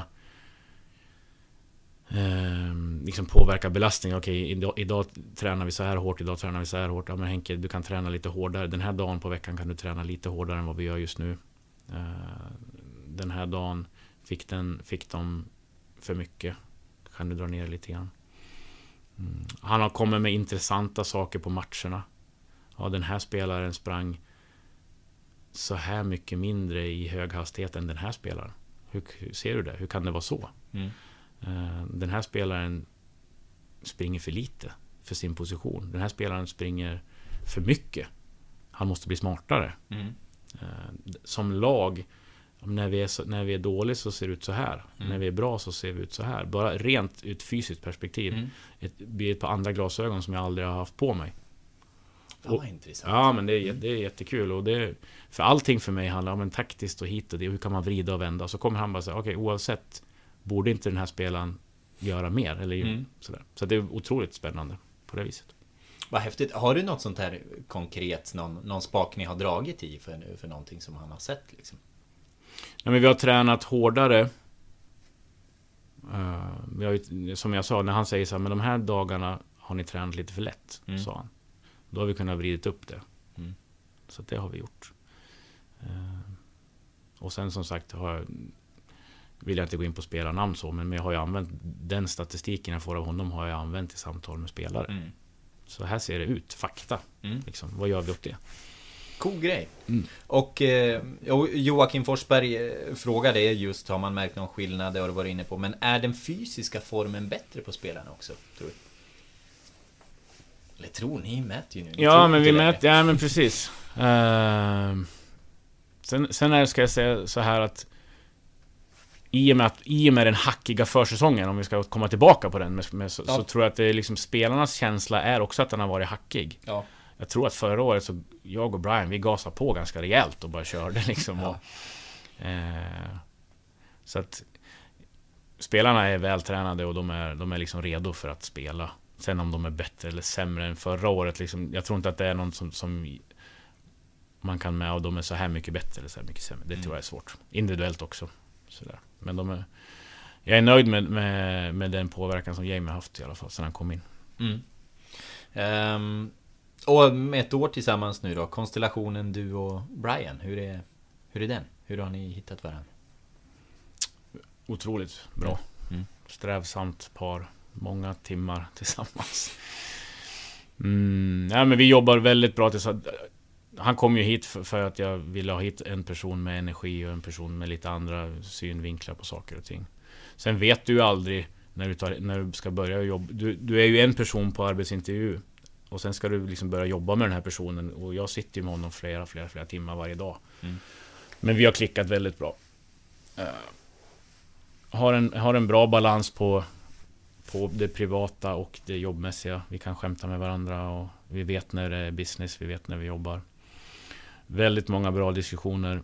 eh, liksom påverkar belastning. Okej, idag, idag tränar vi så här hårt, idag tränar vi så här hårt. Ja, men Henke, du kan träna lite hårdare. Den här dagen på veckan kan du träna lite hårdare än vad vi gör just nu. Eh, den här dagen fick, den, fick de för mycket. Kan du dra ner lite grann. Mm. Han har kommit med intressanta saker på matcherna. Ja, den här spelaren sprang så här mycket mindre i hög hastighet än den här spelaren. Hur, hur ser du det? Hur kan det vara så? Mm. Uh, den här spelaren springer för lite för sin position. Den här spelaren springer för mycket. Han måste bli smartare. Mm. Uh, som lag, när vi, är så, när vi är dåliga så ser det ut så här. Mm. När vi är bra så ser vi ut så här. Bara rent ut fysiskt perspektiv. Mm. Ett, blir ett par andra glasögon som jag aldrig har haft på mig. Och, ja, men det är, det är jättekul. Och det, för allting för mig handlar om en taktiskt och hit och det. Hur kan man vrida och vända? Så kommer han bara säga, okej, okay, oavsett, borde inte den här spelaren göra mer? Eller mm. sådär. Så det är otroligt spännande på det viset. Vad häftigt. Har du något sånt här konkret, någon, någon spak ni har dragit i för, för någonting som han har sett liksom? Ja, men vi har tränat hårdare. Uh, vi har ju, som jag sa, när han säger så här, men de här dagarna har ni tränat lite för lätt, mm. sa han. Då har vi kunnat vridit upp det. Mm. Så det har vi gjort. Uh, och sen som sagt har jag, vill jag inte gå in på spelarnamn så, men jag har ju använt den statistiken jag får av honom har jag använt i samtal med spelare. Mm. Så här ser det ut, fakta. Mm. Liksom, vad gör vi åt det? Cool grej. Mm. Och eh, Joakim Forsberg eh, frågade just, har man märkt någon skillnad, det har du varit inne på, men är den fysiska formen bättre på spelarna också, tror du? Eller tror ni, mäter ju nu. Ni ja, men vi mäter, ja men precis. Uh, sen, sen är det, ska jag säga så här att i och med, att, i och med den hackiga försäsongen, om vi ska komma tillbaka på den med, med, så, ja. så tror jag att det är liksom, spelarnas känsla är också att den har varit hackig. Ja. Jag tror att förra året så jag och Brian, vi gasade på ganska rejält och bara körde liksom. Ja. Och, eh, så att spelarna är vältränade och de är, de är liksom redo för att spela. Sen om de är bättre eller sämre än förra året liksom, jag tror inte att det är någon som, som man kan med och de är så här mycket bättre eller så här mycket sämre. Det mm. tror jag är svårt. Individuellt också. Sådär. Men de är, jag är nöjd med, med, med den påverkan som Jamie har haft i alla fall sedan han kom in. Mm. Um, och med ett år tillsammans nu då, konstellationen du och Brian, hur är, hur är den? Hur har ni hittat varandra? Otroligt bra. Mm. Strävsamt par. Många timmar tillsammans. Mm, ja, men vi jobbar väldigt bra tillsammans. Han kom ju hit för, för att jag ville ha hit en person med energi och en person med lite andra synvinklar på saker och ting. Sen vet du ju aldrig när du, tar, när du ska börja jobba. Du, du är ju en person på arbetsintervju och sen ska du liksom börja jobba med den här personen och jag sitter ju med honom flera, flera, flera timmar varje dag. Mm. Men vi har klickat väldigt bra. Uh, har, en, har en bra balans på på det privata och det jobbmässiga. Vi kan skämta med varandra och vi vet när det är business, vi vet när vi jobbar. Väldigt många bra diskussioner.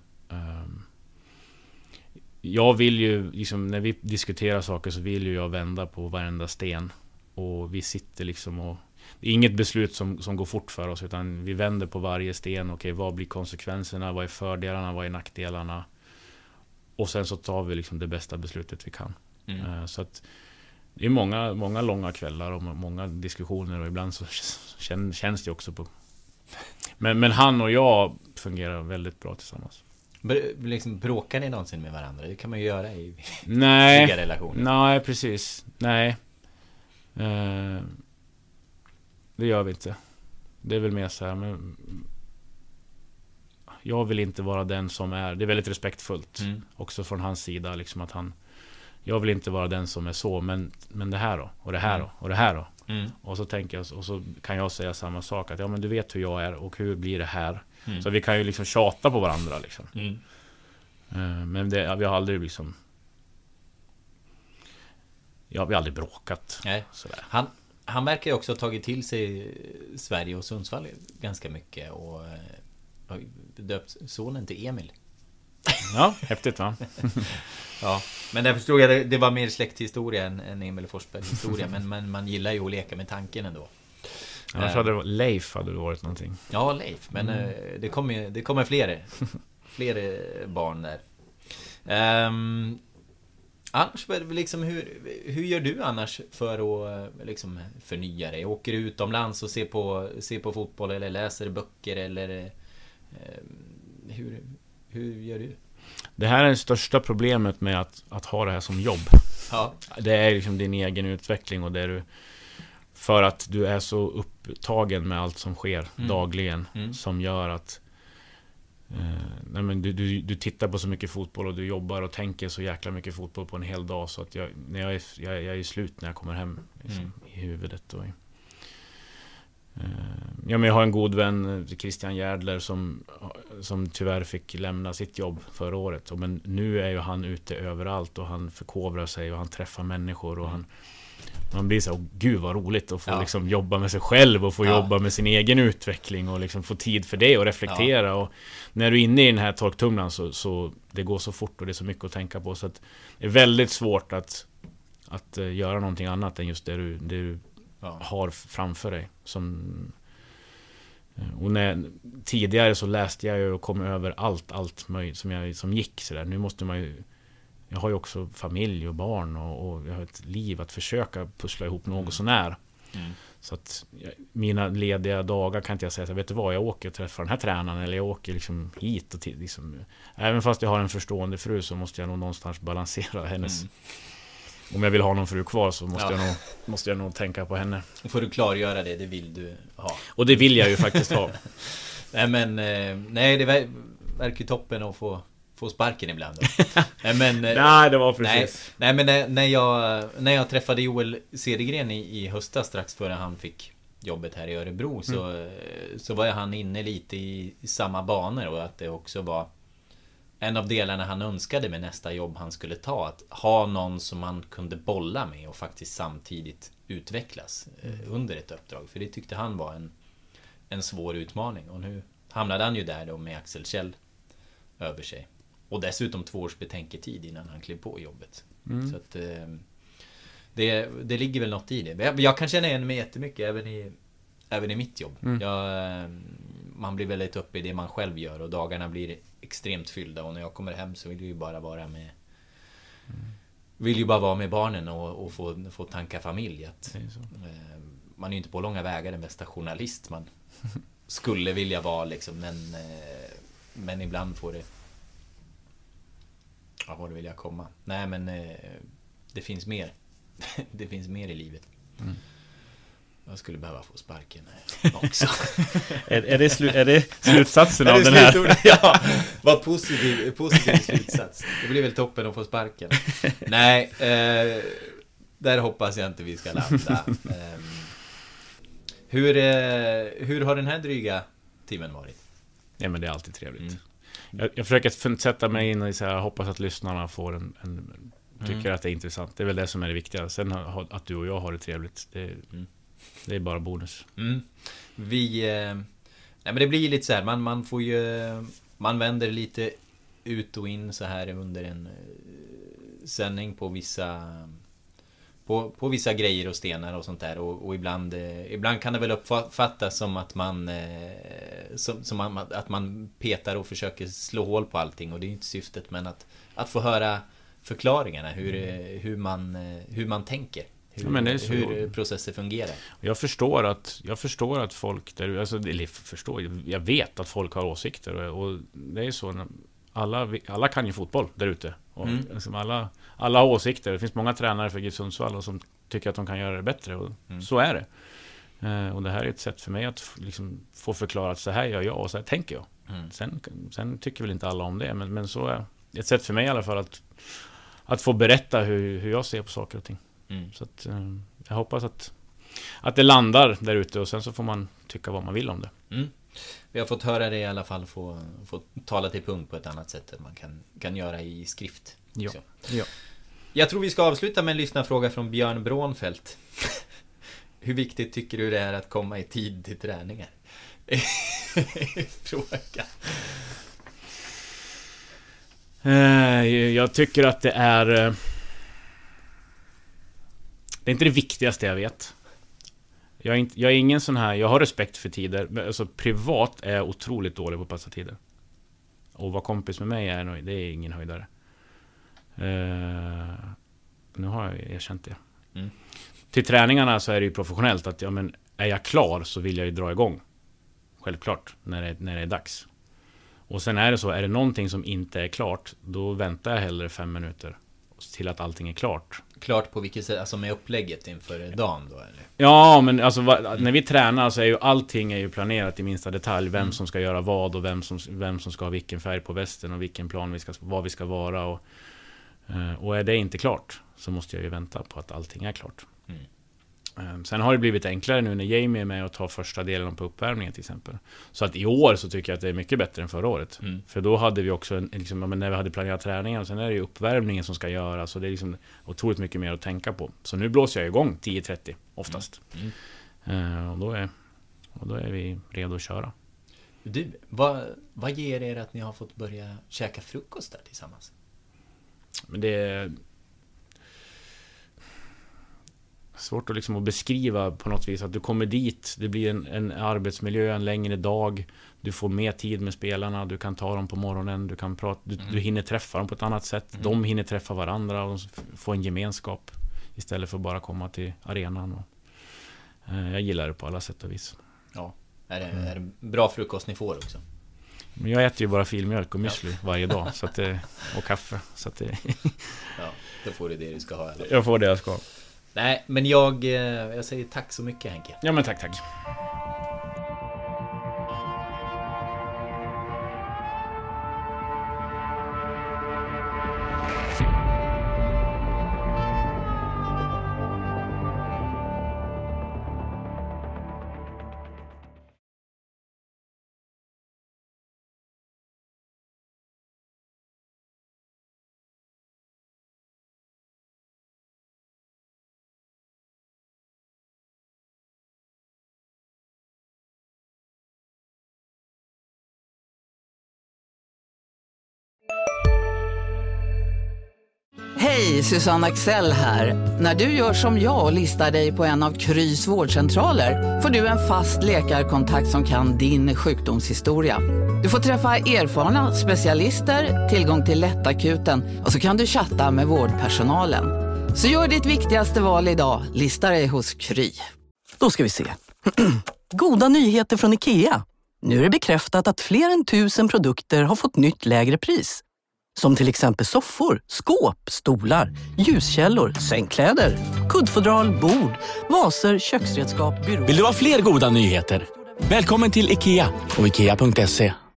Jag vill ju, liksom, när vi diskuterar saker så vill ju jag vända på varenda sten. Och vi sitter liksom och det är inget beslut som, som går fort för oss utan vi vänder på varje sten. Okej, vad blir konsekvenserna? Vad är fördelarna? Vad är nackdelarna? Och sen så tar vi liksom det bästa beslutet vi kan. Mm. Så att det är många, många långa kvällar och många diskussioner och ibland så känns, känns det också på. Men, men han och jag fungerar väldigt bra tillsammans. Br- liksom, bråkar ni någonsin med varandra? Det kan man ju göra i nej, relationer. Nej, precis. Nej. Eh, det gör vi inte. Det är väl mer så här, men jag vill inte vara den som är. Det är väldigt respektfullt mm. också från hans sida liksom att han jag vill inte vara den som är så, men, men det här då, och det här då, och det här då. Mm. Och så tänker jag, och så kan jag säga samma sak, att ja men du vet hur jag är och hur blir det här. Mm. Så vi kan ju liksom tjata på varandra liksom. Mm. Uh, men det, vi har aldrig liksom ja, vi har aldrig bråkat. Nej. Sådär. Han, han verkar ju också ha tagit till sig Sverige och Sundsvall ganska mycket och har döpt sonen till Emil. Ja, häftigt va? Ja, men där förstod jag det, det var mer släkthistoria än, än Emil Forsberg historia, men man, man gillar ju att leka med tanken ändå. Annars uh, hade det varit, Leif hade det varit någonting. Ja, Leif, men mm. uh, det kommer det kommer fler fler barn där. Um, annars, liksom, hur, hur gör du annars för att liksom, förnya dig? Åker du utomlands och ser på, ser på fotboll eller läser böcker eller um, hur, hur gör du? Det här är det största problemet med att, att ha det här som jobb. Ja. Det är liksom din egen utveckling och det är du, för att du är så upptagen med allt som sker mm. dagligen mm. som gör att eh, nej men du, du, du tittar på så mycket fotboll och du jobbar och tänker så jäkla mycket fotboll på en hel dag så att jag, när jag, är, jag, jag är slut när jag kommer hem liksom, mm. i huvudet och i, Ja, men jag har en god vän, Christian Järdler, som, som tyvärr fick lämna sitt jobb förra året. Men nu är ju han ute överallt och han förkovrar sig och han träffar människor och han, man blir så, oh, gud vad roligt att få ja. liksom jobba med sig själv och få ja. jobba med sin egen utveckling och liksom få tid för det och reflektera. Ja. Och när du är inne i den här torktumlaren så, så det går så fort och det är så mycket att tänka på så att det är väldigt svårt att, att göra någonting annat än just det du, det du ja. har framför dig som, och när, tidigare så läste jag ju och kom över allt allt möjligt som, jag, som gick så där. Nu måste man ju, jag har ju också familj och barn och, och jag har ett liv att försöka pussla ihop något mm. så när mm. så att jag, mina lediga dagar kan inte jag säga så vet du vad, jag åker och träffar den här tränaren eller jag åker liksom hit och till, liksom, även fast jag har en förstående fru så måste jag nog någonstans balansera hennes mm. om jag vill ha någon fru kvar så måste, ja. jag nog, måste jag nog tänka på henne. Får du klargöra det, det vill du ha. Och det vill jag ju faktiskt ha. Nej men, nej det verkar ju toppen att få, få sparken ibland då. nej, men, nej det var precis. Nej, nej men när jag, när jag träffade Joel Cedergren i, i höstas strax före han fick jobbet här i Örebro så, mm. så var han inne lite i, i samma banor och att det också var en av delarna han önskade med nästa jobb han skulle ta, att ha någon som man kunde bolla med och faktiskt samtidigt utvecklas mm. under ett uppdrag. För det tyckte han var en, en svår utmaning. Och nu hamnade han ju där då med Axel Kjell över sig. Och dessutom två års betänketid innan han klev på jobbet. Mm. Så att det, det ligger väl något i det. Jag, jag kan känna igen mig jättemycket även i, även i mitt jobb. Mm. Jag, man blir väldigt uppe i det man själv gör och dagarna blir extremt fyllda och när jag kommer hem så vill jag ju bara vara med mm. vill ju bara vara med barnen och, och få, få tanka familj att, är eh, man är ju inte på långa vägar den bästa journalist man skulle vilja vara liksom, men eh, men ibland får det ja, vad vill jag komma nej men eh, det finns mer det finns mer i livet mm. Jag skulle behöva få sparken också. är, är, det slu, är det slutsatsen av den här? Ja, vad positiv, positiv slutsats. Det blir väl toppen att få sparken. Nej, eh, där hoppas jag inte vi ska landa. Eh, hur, eh, hur har den här dryga timmen varit? Ja, men det är alltid trevligt. Mm. Jag, jag försöker sätta mig in och så här, hoppas att lyssnarna får en, en tycker mm. att det är intressant. Det är väl det som är det viktiga. Sen att du och jag har det trevligt. Det är... Mm. Det är bara bonus. Mm. Vi eh, nej men det blir lite så här man man får ju man vänder lite ut och in så här under en eh, sändning på vissa på på vissa grejer och stenar och sånt där och, och ibland eh, ibland kan det väl uppfattas som att man eh, som som man, att man petar och försöker slå hål på allting och det är ju inte syftet men att att få höra förklaringarna hur mm. hur man hur man tänker. Hur, ja, men det är så, hur processer fungerar. Jag förstår att jag förstår att folk där alltså eller förstår jag vet att folk har åsikter och, och det är så alla alla kan ju fotboll där ute och mm. liksom alla alla har åsikter. Det finns många tränare för GIF Sundsvall och som tycker att de kan göra det bättre och mm. så är det. Eh, och det här är ett sätt för mig att liksom få förklarat så här gör jag och så här tänker jag. Mm. Sen sen tycker väl inte alla om det men men så är det ett sätt för mig i alla fall att att få berätta hur hur jag ser på saker och ting. Mm. Så att, eh, jag hoppas att att det landar där ute och sen så får man tycka vad man vill om det. Mm. Vi har fått höra det i alla fall få, få tala till punkt på ett annat sätt än man kan, kan göra i skrift. Ja. Ja. Jag tror vi ska avsluta med en lyssnarfråga från Björn Brånfält. Hur viktigt tycker du det är att komma i tid till träningar? Fråga. Eh, jag tycker att det är eh, det är inte det viktigaste jag vet. Jag är, inte, jag är ingen sån här... Jag har respekt för tider. Men alltså, privat är jag otroligt dålig på att passa tider. Och vara kompis med mig är, det är ingen höjdare. Eh, nu har jag erkänt det. Mm. Till träningarna så är det ju professionellt att ja, men är jag klar så vill jag ju dra igång. Självklart, när det, när det är dags. Och sen är det så, är det någonting som inte är klart, då väntar jag hellre fem minuter till att allting är klart. Klart på vilket sätt, alltså med upplägget inför dagen då eller? Ja, men alltså va, när vi tränar så är ju allting är ju planerat i minsta detalj. Vem mm. som ska göra vad och vem som, vem som ska ha vilken färg på västen och vilken plan vi ska, vad vi ska vara. Och, och är det inte klart så måste jag ju vänta på att allting är klart. Mm. Sen har det blivit enklare nu när Jamie är med och tar första delen på uppvärmningen till exempel. Så att i år så tycker jag att det är mycket bättre än förra året. Mm. För då hade vi också, en, liksom, när vi hade planerat träningen, och sen är det ju uppvärmningen som ska göras. Så det är liksom otroligt mycket mer att tänka på. Så nu blåser jag igång tio trettio oftast. Mm. Mm. Och, då är, och då är vi redo att köra. Du, vad, vad ger er att ni har fått börja käka frukost där tillsammans? Men det är svårt att, liksom att beskriva på något vis. Att du kommer dit, det blir en, en arbetsmiljö, en längre dag. Du får mer tid med spelarna, du kan ta dem på morgonen, du, kan prata, du, mm. du hinner träffa dem på ett annat sätt. Mm. De hinner träffa varandra och få en gemenskap istället för att bara komma till arenan. Och, eh, jag gillar det på alla sätt och vis. Ja, är det, är det bra frukost ni får också? Men jag äter ju bara filmjölk och müsli ja. varje dag så att det, och kaffe. Så att det, ja, då får du det du ska ha. Eller? Jag får det jag ska. Nej, men jag, jag säger tack så mycket Henke. Ja, men tack, tack. Hej, Susanne Axel här. När du gör som jag och listar dig på en av Krys vårdcentraler får du en fast läkarkontakt som kan din sjukdomshistoria. Du får träffa erfarna specialister, tillgång till lättakuten och så kan du chatta med vårdpersonalen. Så gör ditt viktigaste val idag, lista dig hos Kry. Då ska vi se. Goda nyheter från IKEA. Nu är det bekräftat att fler än tusen produkter har fått nytt lägre pris. Som till exempel soffor, skåp, stolar, ljuskällor, sängkläder, kuddfodral, bord, vaser, köksredskap, byråer. Vill du ha fler goda nyheter? Välkommen till IKEA och ikea punkt se.